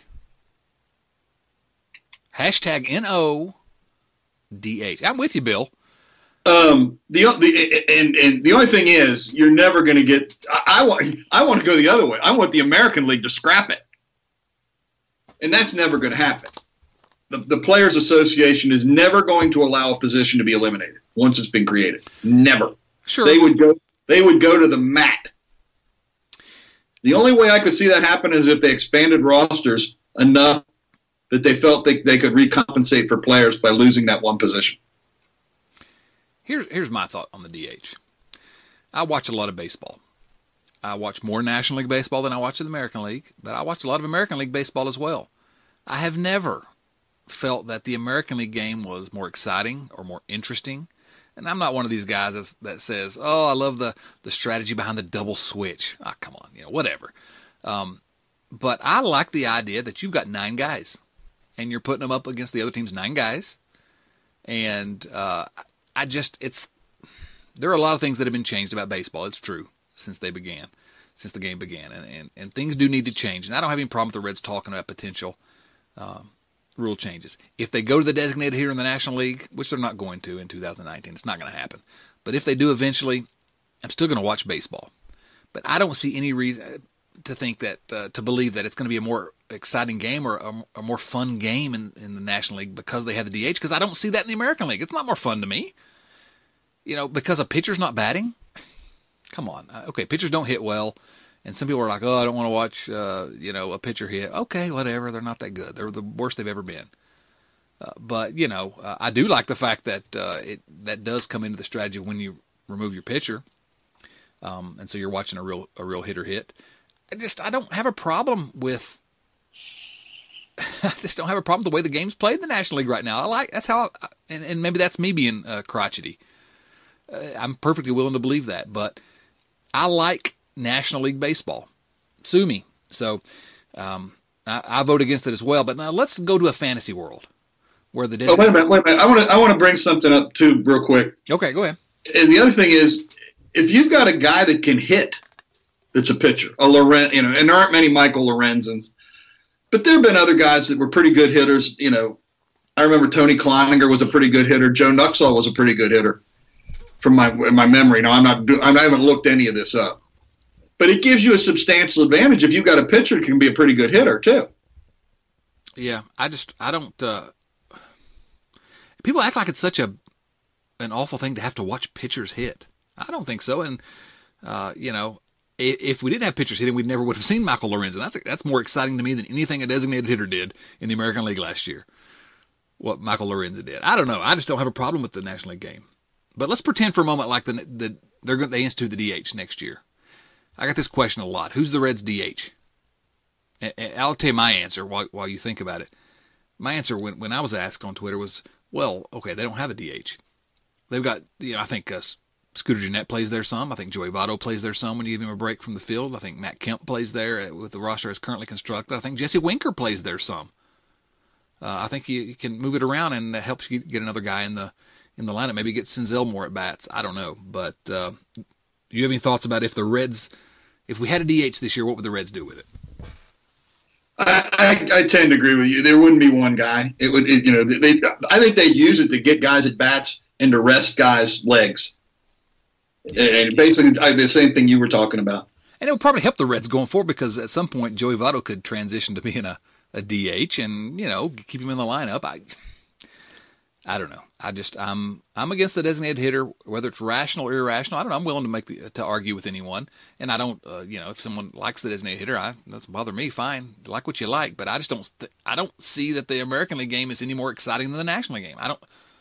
Hashtag N O D H. I'm with you, Bill. Um, the, the and, and the only thing is, you're never going to get. I, I want. I want to go the other way. I want the American League to scrap it, and that's never going to happen. The, the Players Association is never going to allow a position to be eliminated once it's been created. Never. Sure. They would go. They would go to the mat. The only way I could see that happen is if they expanded rosters enough that they felt they, they could recompensate for players by losing that one position. Here's here's my thought on the D H. I watch a lot of baseball. I watch more National League baseball than I watch the American League, but I watch a lot of American League baseball as well. I have never felt that the American League game was more exciting or more interesting. And I'm not one of these guys that's, that says, oh, I love the, the strategy behind the double switch. Ah, come on, you know, whatever. Um, but I like the idea that you've got nine guys, and you're putting them up against the other team's nine guys. And uh, I just, it's, there are a lot of things that have been changed about baseball. It's true, since they began, since the game began. And, and, and things do need to change. And I don't have any problem with the Reds talking about potential um, rule changes. If they go to the designated hitter in the National League, which they're not going to in two thousand nineteen, it's not going to happen. But if they do eventually, I'm still going to watch baseball. But I don't see any reason to think that, uh, to believe that it's going to be a more exciting game or a, a more fun game in, in the National League because they have the D H, because I don't see that in the American League. It's not more fun to me. You know, because a pitcher's not batting? Come on. Okay, pitchers don't hit well. And some people are like, oh, I don't want to watch, uh, you know, a pitcher hit. Okay, whatever. They're not that good. They're the worst they've ever been. Uh, but, you know, uh, I do like the fact that uh, it that does come into the strategy when you remove your pitcher. Um, and so you're watching a real a real hitter hit. I just, I don't have a problem with, I just don't have a problem with the way the game's played in the National League right now. I like, that's how, I, and, and maybe that's me being uh, crotchety. Uh, I'm perfectly willing to believe that. But I like National League Baseball. Sue me. So um, I, I vote against it as well. But now let's go to a fantasy world where the oh, wait a minute, wait a minute. I want to I want to bring something up too, real quick. Okay, go ahead. And the other thing is, if you've got a guy that can hit, that's a pitcher, a Loren, you know, and there aren't many Michael Lorenzens, but there have been other guys that were pretty good hitters. You know, I remember Tony Kleininger was a pretty good hitter. Joe Nuxall was a pretty good hitter, from my my memory. Now I'm not I haven't looked any of this up. But it gives you a substantial advantage if you've got a pitcher that can be a pretty good hitter, too. Yeah, I just, I don't, uh, people act like it's such a an awful thing to have to watch pitchers hit. I don't think so. And, uh, you know, if, if we didn't have pitchers hitting, we never would have seen Michael Lorenzen. That's that's more exciting to me than anything a designated hitter did in the American League last year, what Michael Lorenzen did. I don't know. I just don't have a problem with the National League game. But let's pretend for a moment like the, the they're going they institute the D H next year. I got this question a lot. Who's the Reds' D H? And I'll tell you my answer while while you think about it. My answer when, when I was asked on Twitter was, well, okay, they don't have a D H. They've got, you know, I think uh, Scooter Gennett plays there some. I think Joey Votto plays there some when you give him a break from the field. I think Matt Kemp plays there with the roster as currently constructed. I think Jesse Winker plays there some. Uh, I think you, you can move it around, and that helps you get another guy in the in the lineup. Maybe get Senzel more at bats. I don't know, but uh, do you have any thoughts about if the Reds, if we had a D H this year, what would the Reds do with it? I, I, I tend to agree with you. There wouldn't be one guy. It would, it, you know, they. I think they use it to get guys at bats and to rest guys' legs, and basically the same thing you were talking about. And it would probably help the Reds going forward because at some point Joey Votto could transition to being a, a D H and, you know, keep him in the lineup. I, I don't know. I just I'm I'm against the designated hitter, whether it's rational or irrational. I don't know. I'm willing to make the, to argue with anyone, and I don't. Uh, you know, if someone likes the designated hitter, I doesn't bother me. Fine, like what you like, but I just don't. I don't see that the American League game is any more exciting than the National League game. I don't.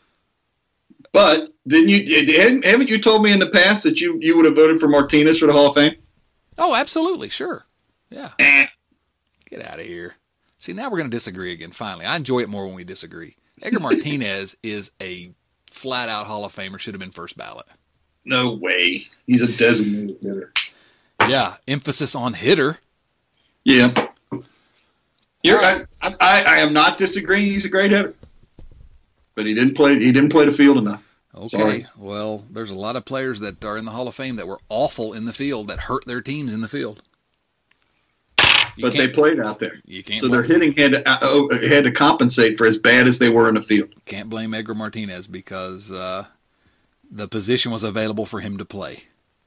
But didn't you? Haven't you told me in the past that you you would have voted for Martinez for the Hall of Fame? Oh, absolutely, sure, yeah. Eh. Get out of here. See, now we're going to disagree again. Finally, I enjoy it more when we disagree. Edgar Martinez is a flat-out Hall of Famer. Should have been first ballot. No way. He's a designated hitter. Yeah, emphasis on hitter. Yeah. You're, I, I, I am not disagreeing. He's a great hitter, but he didn't play. He didn't play the field enough. Okay. Sorry. Well, there's a lot of players that are in the Hall of Fame that were awful in the field that hurt their teams in the field. You but they played out there. You can't so their hitting had to, uh, had to compensate for as bad as they were in the field. Can't blame Edgar Martinez because uh, the position was available for him to play.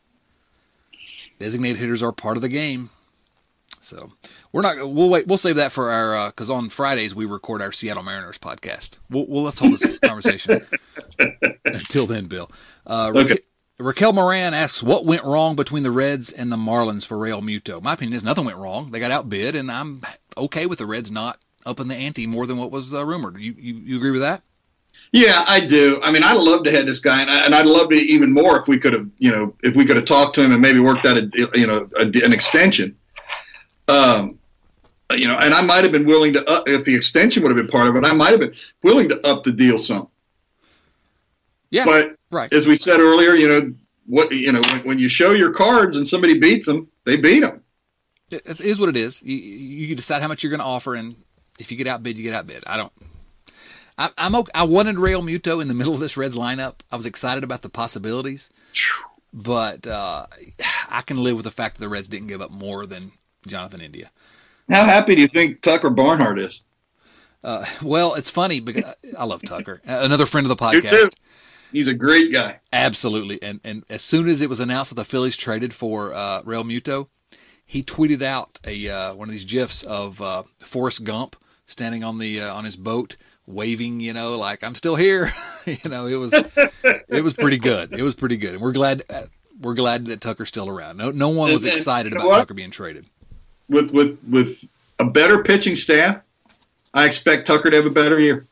Designated hitters are part of the game. So we're not. We'll wait. We'll save that for our because uh, on Fridays we record our Seattle Mariners podcast. We'll, we'll let's hold this conversation until then, Bill. Uh, okay. Ra- Raquel Moran asks, what went wrong between the Reds and the Marlins for Real Muto? My opinion is nothing went wrong. They got outbid, and I'm okay with the Reds not upping the ante more than what was uh, rumored. You, you you agree with that? Yeah, I do. I mean, I'd love to have this guy, and, I, and I'd love to even more if we could have, you know, if we could have talked to him and maybe worked out a, you know, a, an extension. Um, you know, and I might have been willing to, up, if the extension would have been part of it, I might have been willing to up the deal some. Yeah, but right. As we said earlier, you know what, you know, when, when you show your cards and somebody beats them, they beat them. It is what it is. You, you decide how much you're going to offer, and if you get outbid, you get outbid. I don't. I, I'm okay. I wanted Real Muto in the middle of this Reds lineup. I was excited about the possibilities, but uh, I can live with the fact that the Reds didn't give up more than Jonathan India. How happy do you think Tucker Barnhart is? Uh, well, it's funny because I love Tucker, another friend of the podcast. He's a great guy. Absolutely. And and as soon as it was announced that the Phillies traded for uh, Real Muto, he tweeted out a uh, one of these GIFs of uh, Forrest Gump standing on the uh, on his boat, waving, you know, like I'm still here. you know, it was it was pretty good. It was pretty good, and we're glad uh, we're glad that Tucker's still around. No no one was and, excited and about what? Tucker being traded. With with with a better pitching staff, I expect Tucker to have a better year.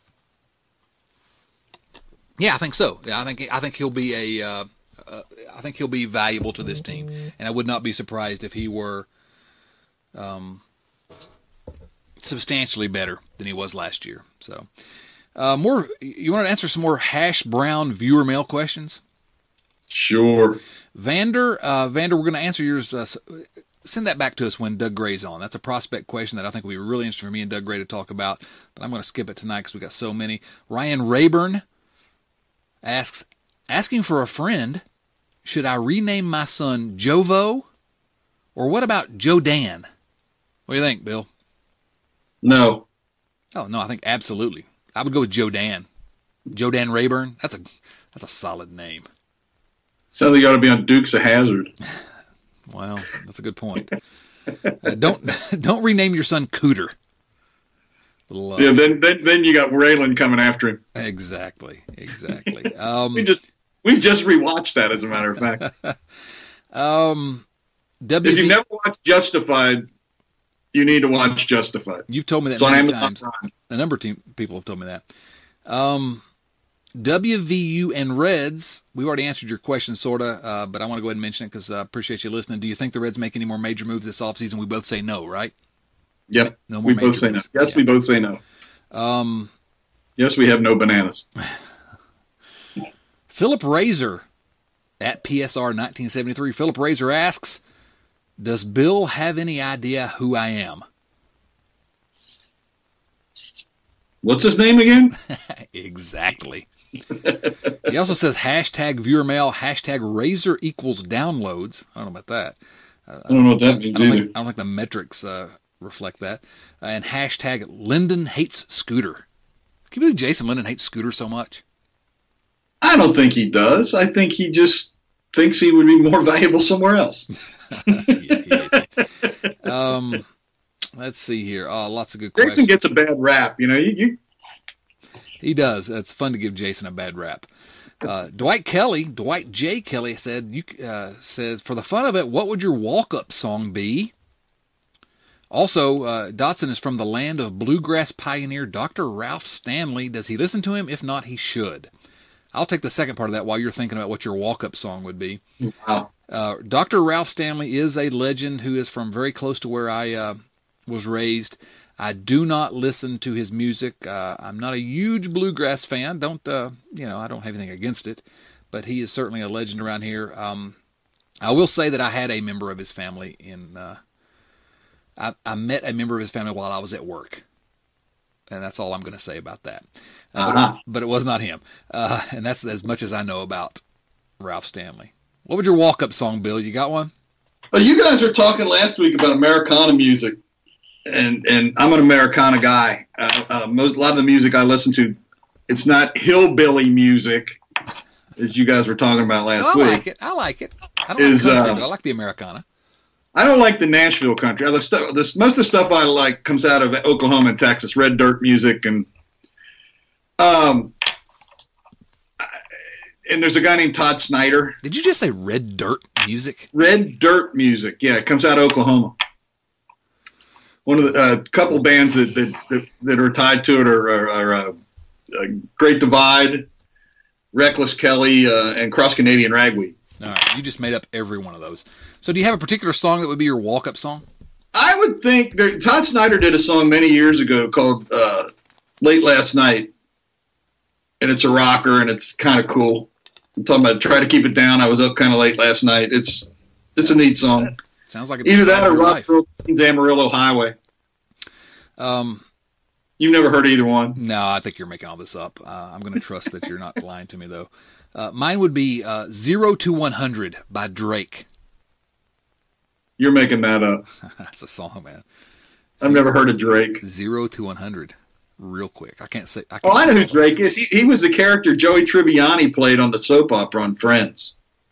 Yeah, I think so. Yeah, I think I think he'll be a uh, uh, I think he'll be valuable to this team, and I would not be surprised if he were um, substantially better than he was last year. So, uh, more you want to answer some more Hash Brown viewer mail questions? Sure. Vander, uh, Vander, we're going to answer yours. Uh, send that back to us when Doug Gray's on. That's a prospect question that I think would be really interesting for me and Doug Gray to talk about, but I'm going to skip it tonight because we got so many. Ryan Rayburn asks, asking for a friend, should I rename my son Jovo, or what about Joe Dan? What do you think, Bill? No. Oh no, I think absolutely. I would go with Joe Dan. Joe Dan Rayburn. That's a that's a solid name. Sounds like you ought to be on Dukes of Hazzard. Well, that's a good point. Uh, don't don't rename your son Cooter. Little, uh, yeah, then, then then you got Raylan coming after him. Exactly, exactly. Um, we just we've just rewatched that, as a matter of fact. um, W V, if you've never watched Justified, you need to watch Justified. You've told me that it's many on times. Prime. A number of team, people have told me that. Um, W V U and Reds, we already answered your question, sort of, uh, but I want to go ahead and mention it because I appreciate you listening. Do you think the Reds make any more major moves this offseason? We both say no, right? Yep. No more we major both say moves. no. Yes, yeah. we both say no. Um, yes, we have no bananas. Philip Razor at P S R nineteen seventy-three. Philip Razor asks, does Bill have any idea who I am? What's his name again? Exactly. He also says hashtag viewer mail, hashtag razor equals downloads. I don't know about that. Uh, I don't know what that means I either. Think, I don't think the metrics uh, reflect that. Uh, and hashtag Lyndon hates Scooter. Can you believe Jason Linden hates Scooter so much? I don't think he does. I think he just thinks he would be more valuable somewhere else. Yeah, he hates it. Um, let's see here. Oh, lots of good questions. Jason gets a bad rap. You know, you, you He does. It's fun to give Jason a bad rap. Uh, Dwight Kelly, Dwight J. Kelly said, "You uh, says for the fun of it, what would your walk-up song be?" Also, uh, Dotson is from the land of bluegrass pioneer Doctor Ralph Stanley. Does he listen to him? If not, he should. I'll take the second part of that while you're thinking about what your walk-up song would be. wow. Uh, Doctor Ralph Stanley is a legend who is from very close to where I uh, was raised. I do not listen to his music. Uh, I'm not a huge bluegrass fan. Don't, uh, you know, I don't have anything against it, but he is certainly a legend around here. Um, I will say that I had a member of his family in, uh, I, I met a member of his family while I was at work. And that's all I'm going to say about that. Uh, Uh-huh. but, but it was not him. Uh, and that's as much as I know about Ralph Stanley. What would your walk-up song, Bill? You got one? Well, you guys were talking last week about Americana music. And and I'm an Americana guy. Uh, uh, most a lot of the music I listen to, it's not hillbilly music, as you guys were talking about last Oh, I week. like it. I like it. I don't Is, like country, uh, but I like the Americana. I don't like the Nashville country. The stuff, this, most of the stuff I like comes out of Oklahoma and Texas, red dirt music, and um, and there's a guy named Todd Snyder. Did you just say red dirt music? Red dirt music, yeah, it comes out of Oklahoma. One of the uh, couple bands that, that that that are tied to it are, are, are uh, uh, Great Divide, Reckless Kelly, uh, and Cross Canadian Ragweed. All right, you just made up every one of those. So do you have a particular song that would be your walk-up song? I would think that Todd Snyder did a song many years ago called uh, "Late Last Night," and it's a rocker and it's kind of cool. I'm talking about try to keep it down. I was up kind of late last night. It's it's a neat song. Sounds like it Either that or describes your life. Rockville Queens Amarillo Highway. Um, You've never heard either one. no, I think you're making all this up. Uh, I'm going to trust that you're not lying to me, though. Uh, mine would be uh, Zero to one hundred by Drake. You're making that up. That's a song, man. I've never heard of Drake. Zero to one hundred. Real quick. I can't say. I can't Oh, I know say who Drake is. He, he was the character Joey Tribbiani played on the soap opera on Friends.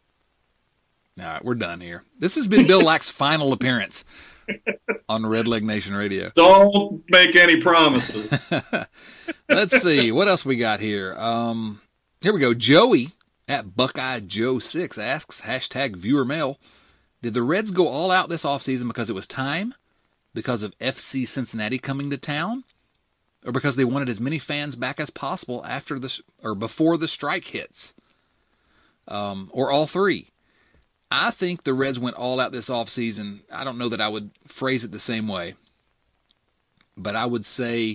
All right, we're done here. This has been Bill Lack's final appearance on Red Leg Nation Radio. Don't make any promises. Let's see. What else we got here? Um, here we go. Joey at Buckeye Joe six asks, hashtag viewer mail, did the Reds go all out this offseason because it was time? Because of F C Cincinnati coming to town? Or because they wanted as many fans back as possible after the or before the strike hits? Um, or all three? I think the Reds went all out this offseason. I don't know that I would phrase it the same way, but I would say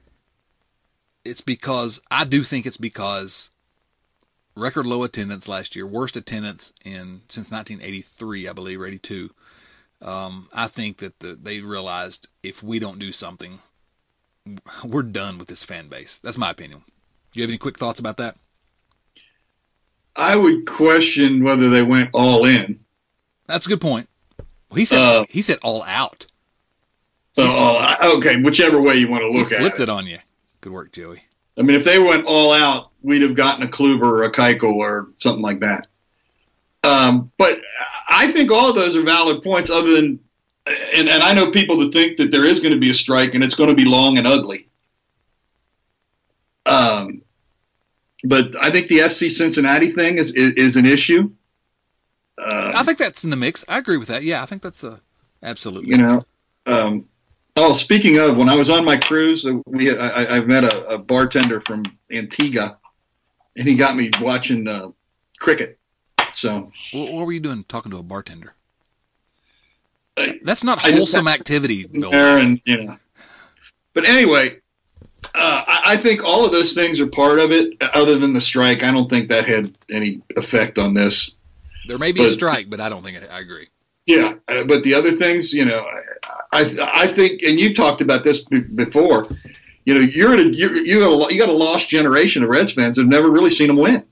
it's because, I do think it's because record low attendance last year, worst attendance in since nineteen eighty-three, I believe, or eighty-two. Um, I think that the, they realized if we don't do something, we're done with this fan base. That's my opinion. Do you have any quick thoughts about that? I would question whether they went all in. That's a good point. Well, he said Uh, he said all out. So, He's- uh, okay, whichever way you want to He look at flipped it. it on you. Good work, Joey. I mean, if they went all out, we'd have gotten a Kluber or a Keuchel or something like that. Um, but I think all of those are valid points other than, and, and I know people that think that there is going to be a strike and it's going to be long and ugly. Um, but I think the F C Cincinnati thing is, is, is an issue. Uh, I think that's in the mix. I agree with that. Yeah, I think that's a absolutely. you know, um, oh, speaking of, when I was on my cruise, uh, we I, I met a, a bartender from Antigua, and he got me watching uh, cricket. So What, what were you doing talking to a bartender? I- That's not I just wholesome had- activity, Bill. there, and you know, but anyway, uh, I, I think all of those things are part of it. Other than the strike, I don't think that had any effect on this. There may be a but- strike, but I don't think it, I agree. Yeah, uh, but the other things, you know, I, I I think, and you've talked about this b- before. You know, you're, a, you're you got a, you got a lost generation of Reds fans that have never really seen them win.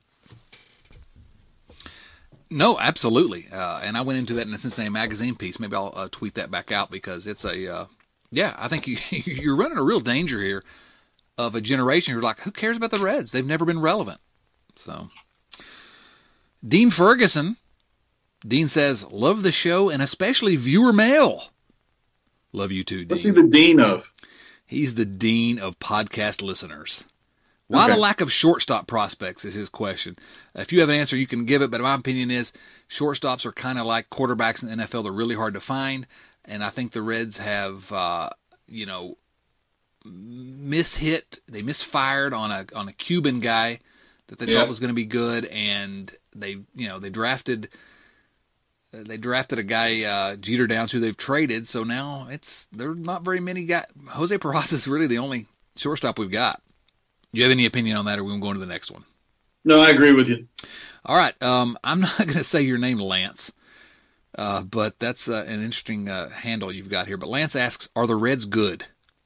No, absolutely. Uh, and I went into that in the Cincinnati Magazine piece. Maybe I'll uh, tweet that back out because it's a, uh, yeah, I think you, you're running a real danger here of a generation who're like, who cares about the Reds? They've never been relevant. So, Dean Ferguson. Dean says, love the show and especially viewer mail. Love you too, Dean. What's he the dean of? He's the dean of podcast listeners. Why Okay. the lack of shortstop prospects is his question. If you have an answer, you can give it, but my opinion is shortstops are kind of like quarterbacks in the N F L. They're really hard to find, and I think the Reds have, uh, you know, mishit. They misfired on a on a Cuban guy that they Yeah. thought was going to be good, and they, you know, they drafted they drafted a guy uh, Jeter Downs who they've traded. So now it's there's not very many guys. Jose Peraza is really the only shortstop we've got. You have any opinion on that, or we can go on to the next one? No, I agree with you. All right. Um, I'm not going to say your name, Lance, uh, but that's uh, an interesting uh, handle you've got here. But Lance asks, are the Reds good?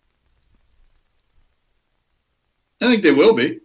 I think they will be.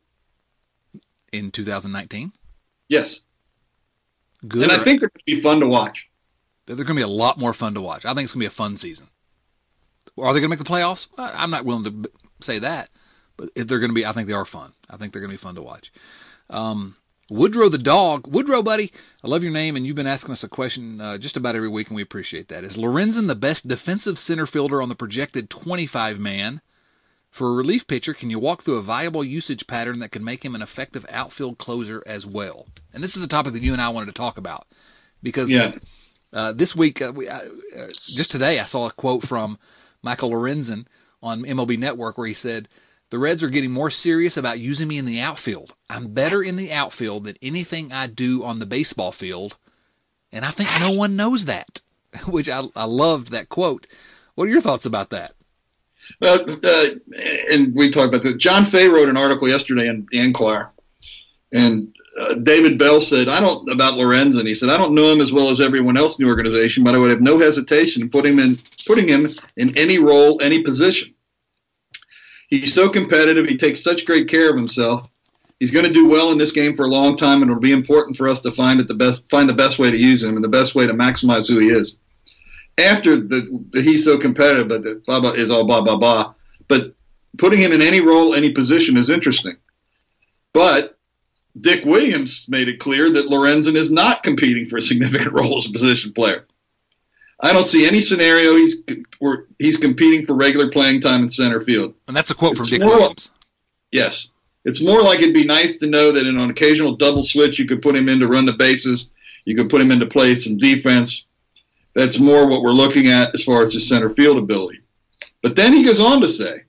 In two thousand nineteen? Yes. Good. And I or- think they're going to be fun to watch. they're going to be a lot more fun to watch. I think it's going to be a fun season. Are they going to make the playoffs? I- I'm not willing to b- say that. But if they're going to be, I think they are fun. I think they're going to be fun to watch. Um, Woodrow the dog. Woodrow, buddy, I love your name, and you've been asking us a question uh, just about every week, and we appreciate that. Is Lorenzen the best defensive center fielder on the projected twenty-five man? For a relief pitcher, can you walk through a viable usage pattern that can make him an effective outfield closer as well? And this is a topic that you and I wanted to talk about because Yeah. uh, this week, uh, we, uh, uh, just today, I saw a quote from Michael Lorenzen on M L B Network where he said, the Reds are getting more serious about using me in the outfield. I'm better in the outfield than anything I do on the baseball field. And I think no one knows that, which I, I loved that quote. What are your thoughts about that? Well, uh, and we talked about this. John Fay wrote an article yesterday in the Enquirer, and uh, David Bell said, I don't, about Lorenzen, he said, I don't know him as well as everyone else in the organization, but I would have no hesitation in putting him in, putting him in any role, any position. He's so competitive. He takes such great care of himself. He's going to do well in this game for a long time, and it'll be important for us to find it the best, find the best way to use him and the best way to maximize who he is. After the, the he's so competitive, but the blah blah is all blah blah blah. But putting him in any role, any position is interesting. But Dick Williams made it clear that Lorenzen is not competing for a significant role as a position player. I don't see any scenario he's where he's competing for regular playing time in center field. And that's a quote from It's Dick more- Williams. Yes. It's more like it'd be nice to know that in an occasional double switch, you could put him in to run the bases. You could put him in to play some defense. That's more what we're looking at as far as his center field ability. But then he goes on to say,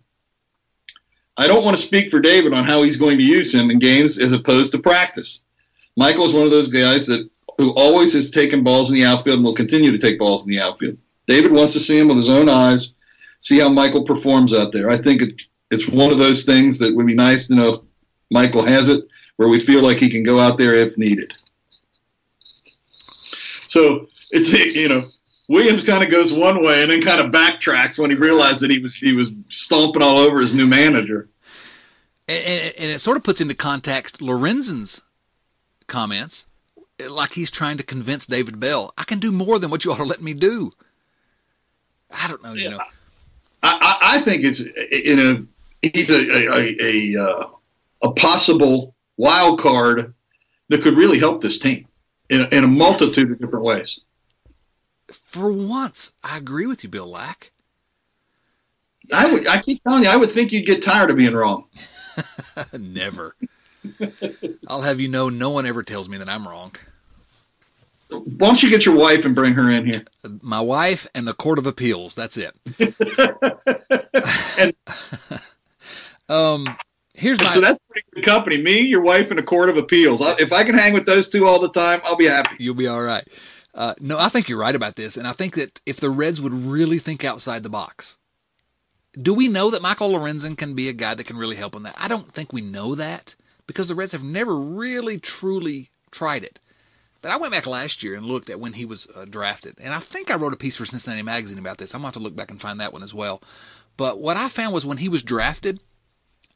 I don't want to speak for David on how he's going to use him in games as opposed to practice. Michael is one of those guys that who always has taken balls in the outfield and will continue to take balls in the outfield. David wants to see him with his own eyes, see how Michael performs out there. I think it, it's one of those things that would be nice to know if Michael has it, where we feel like he can go out there if needed. So it's, you know, Williams kind of goes one way and then kind of backtracks when he realized that he was he was stomping all over his new manager. And, and, and it sort of puts into context Lorenzen's comments, like he's trying to convince David Bell, I can do more than what you ought to let me do. I don't know, you know. I, I, I think it's in a he's a a, a, a, uh, a possible wild card that could really help this team in a, in a multitude yes. of different ways. For once, I agree with you, Bill Lack. I would. I keep telling you, I would think you'd get tired of being wrong. Never. I'll have you know, no one ever tells me that I'm wrong. Why don't you get your wife and bring her in here? My wife and the Court of Appeals. That's it. and, um, here's my. So that's pretty good company. Me, your wife, and the Court of Appeals. If I can hang with those two all the time, I'll be happy. You'll be all right. Uh, no, I think you're right about this, and I think that if the Reds would really think outside the box, do we know that Michael Lorenzen can be a guy that can really help in that? I don't think we know that because the Reds have never really, truly tried it. But I went back last year and looked at when he was uh, drafted, and I think I wrote a piece for Cincinnati Magazine about this. I'm going to have to look back and find that one as well. But what I found was when he was drafted,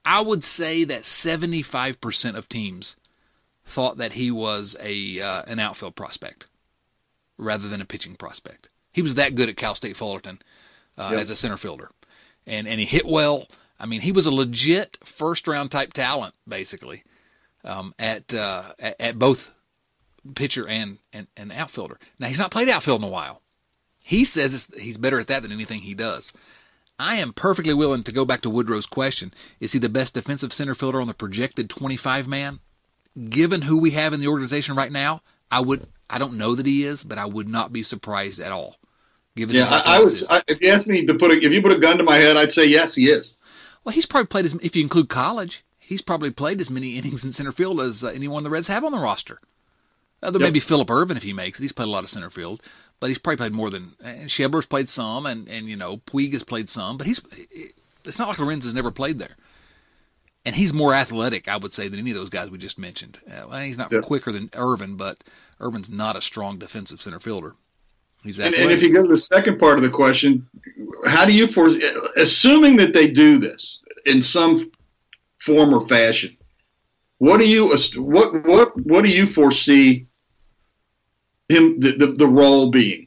I would say that seventy-five percent of teams thought that he was a uh, an outfield prospect rather than a pitching prospect. He was that good at Cal State Fullerton uh, yep. as a center fielder. And and he hit well. I mean, he was a legit first-round type talent, basically, um, at, uh, at at both pitcher and, and, and outfielder. Now, he's not played outfield in a while. He says it's, he's better at that than anything he does. I am perfectly willing to go back to Woodrow's question. Is he the best defensive center fielder on the projected twenty-five man? Given who we have in the organization right now, I would. I don't know that he is, but I would not be surprised at all. Given yeah, I, I was. I, if you asked me to put, a, if you put a gun to my head, I'd say yes, he is. Well, he's probably played as, if you include college, he's probably played as many innings in center field as uh, anyone the Reds have on the roster. Uh, there yep. may be Phillip Ervin if he makes it. He's played a lot of center field, but he's probably played more than and Shebler's played some, and and you know Puig has played some, but he's. It's not like Lorenz has never played there, and he's more athletic, I would say, than any of those guys we just mentioned. Uh, well, he's not yep. quicker than Ervin, but Ervin's not a strong defensive center fielder. He's and, and if you go to the second part of the question, how do you foresee, assuming that they do this in some form or fashion, what do you what what what do you foresee him the, the, the role being?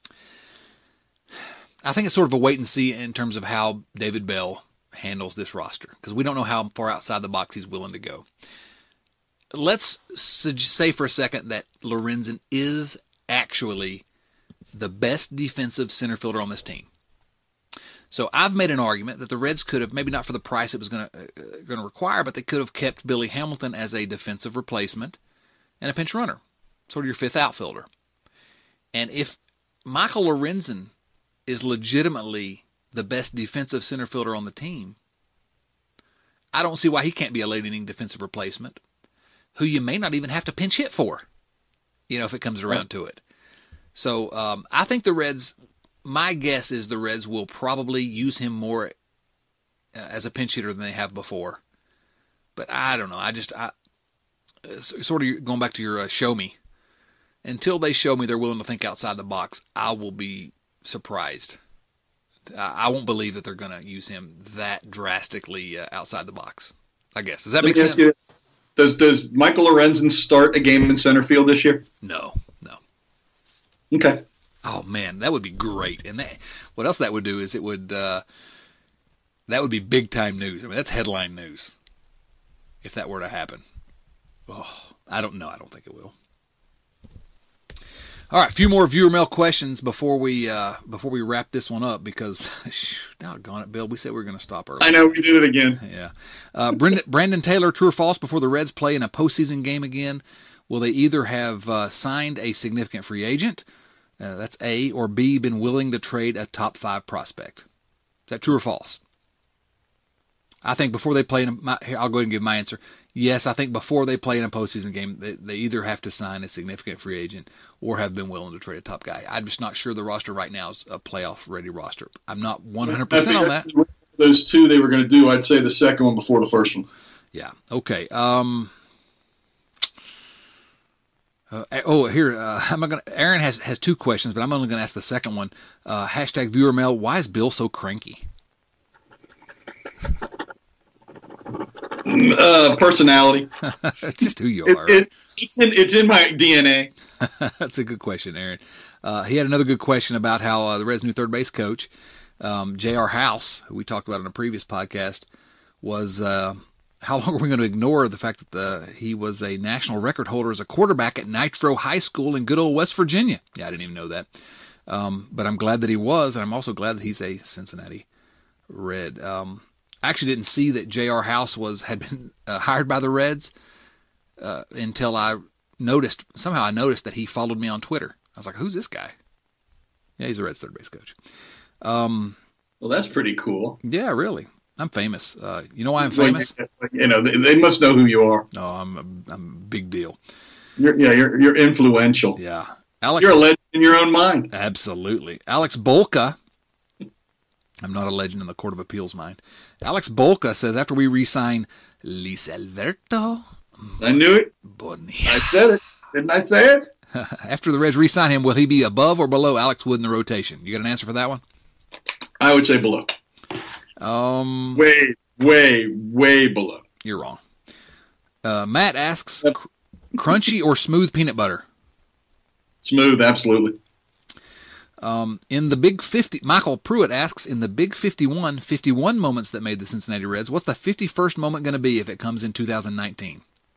I think it's sort of a wait and see in terms of how David Bell handles this roster, because we don't know how far outside the box he's willing to go. Let's say for a second that Lorenzen is actually the best defensive center fielder on this team. So I've made an argument that the Reds could have, maybe not for the price it was going to uh, going to require, but they could have kept Billy Hamilton as a defensive replacement and a pinch runner, sort of your fifth outfielder. And if Michael Lorenzen is legitimately the best defensive center fielder on the team, I don't see why he can't be a late inning defensive replacement, who you may not even have to pinch hit for, you know, if it comes around to it. So um, I think the Reds, my guess is the Reds will probably use him more uh, as a pinch hitter than they have before. But I don't know. I just, I, sort of going back to your uh, show me, until they show me they're willing to think outside the box, I will be surprised. I won't believe that they're going to use him that drastically uh, outside the box, I guess. Does that make sense? You, does, does Michael Lorenzen start a game in center field this year? No. Okay. Oh man, that would be great. And that, what else that would do is it would uh, that would be big time news. I mean, that's headline news if that were to happen. Oh, I don't know. I don't think it will. All right, a few more viewer mail questions before we uh, before we wrap this one up because, doggone it, Bill, we said we were going to stop early. I know, we did it again. Yeah. Uh, Brandon, Brandon Taylor, true or false, before the Reds play in a postseason game again, will they either have uh, signed a significant free agent, uh, that's A, or B, been willing to trade a top five prospect? Is that true or false? I think before they play in a, my, here, I'll go ahead and give my answer. Yes, I think before they play in a postseason game, they, they either have to sign a significant free agent or have been willing to trade a top guy. I'm just not sure the roster right now is a playoff-ready roster. I'm not one hundred percent on that. Those two they were going to do, I'd say the second one before the first one. Yeah, okay. Um, uh, oh, here, uh, I'm gonna, Aaron has, has two questions, but I'm only going to ask the second one. Uh, hashtag viewer mail, why is Bill so cranky? Uh, personality. That's just who you it, are. It, it's, in, it's in my D N A. That's a good question, Aaron. Uh, he had another good question about how uh, the Reds' new third base coach, um, J R. House, who we talked about in a previous podcast, was uh, how long are we going to ignore the fact that the, he was a national record holder as a quarterback at Nitro High School in good old West Virginia? Yeah, I didn't even know that. Um, but I'm glad that he was, and I'm also glad that he's a Cincinnati Red. Um, I actually didn't see that J R. House was had been uh, hired by the Reds uh, until I noticed, somehow I noticed that he followed me on Twitter. I was like, who's this guy? Yeah, he's the Reds' third base coach. Um, well, that's pretty cool. Yeah, really. I'm famous. Uh, you know why I'm famous? You know, they, they must know who you are. No, I'm a, I'm a big deal. You're, yeah, you're you're influential. Yeah. Alex, you're a legend in your own mind. Absolutely. Alex Bolka. I'm not a legend in the Court of Appeals mind. Alex Bolka says, after we re-sign Luis Alberto. I knew it. Bonilla. I said it. Didn't I say it? After the Reds re-sign him, will he be above or below Alex Wood in the rotation? You got an answer for that one? I would say below. Um, Way, way, way below. You're wrong. Uh, Matt asks, cr- crunchy or smooth peanut butter? Smooth, absolutely. Um, in the Big fifty, Michael Pruitt asks, in the Big fifty-one, fifty-one moments that made the Cincinnati Reds, what's the fifty-first moment going to be if it comes in two thousand nineteen?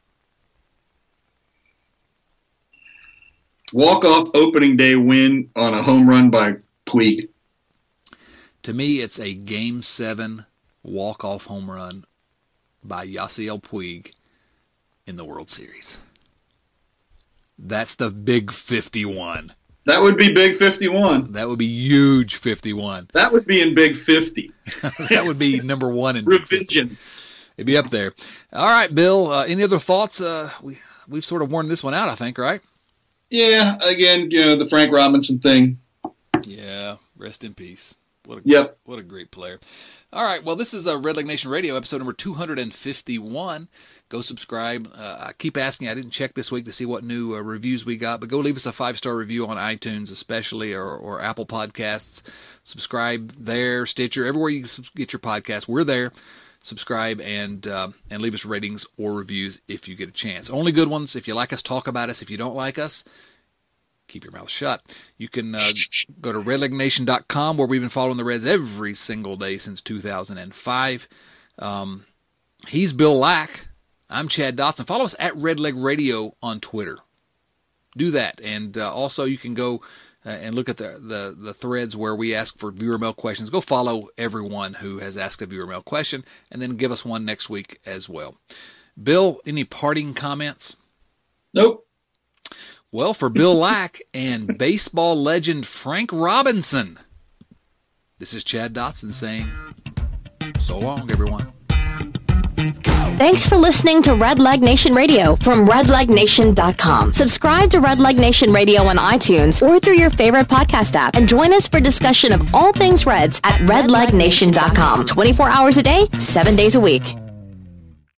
Walk-off opening day win on a home run by Puig. To me, it's a Game seven walk-off home run by Yasiel Puig in the World Series. That's the Big fifty-one. That would be Big fifty-one. That would be huge fifty-one. That would be in Big fifty. That would be number one in Revision. Big fifty. It'd be up there. All right, Bill, uh, any other thoughts? Uh, we, we've sort of worn this one out, I think, right? Yeah, again, you know, the Frank Robinson thing. Yeah, rest in peace. What a, yep. What a great player. All right, well, this is a Red Leg Nation Radio, episode number two hundred fifty-one. Go subscribe. Uh, I keep asking, I didn't check this week to see what new uh, reviews we got, but go leave us a five-star review on iTunes especially, or, or Apple Podcasts. Subscribe there, Stitcher, everywhere you get your podcast. We're there. Subscribe and uh, and leave us ratings or reviews if you get a chance. Only good ones. If you like us, talk about us. If you don't like us, keep your mouth shut. You can uh, go to red leg nation dot com, where we've been following the Reds every single day since two thousand five. Um, he's Bill Lack. I'm Chad Dotson. Follow us at Red Leg Radio on Twitter. Do that. And uh, also you can go uh, and look at the, the, the threads where we ask for viewer mail questions. Go follow everyone who has asked a viewer mail question, and then give us one next week as well. Bill, any parting comments? Nope. Well, for Bill Lack and baseball legend Frank Robinson, this is Chad Dotson saying, so long, everyone. Thanks for listening to Red Leg Nation Radio from red leg nation dot com. Subscribe to Red Leg Nation Radio on iTunes or through your favorite podcast app, and join us for discussion of all things Reds at red leg nation dot com. twenty-four hours a day, seven days a week.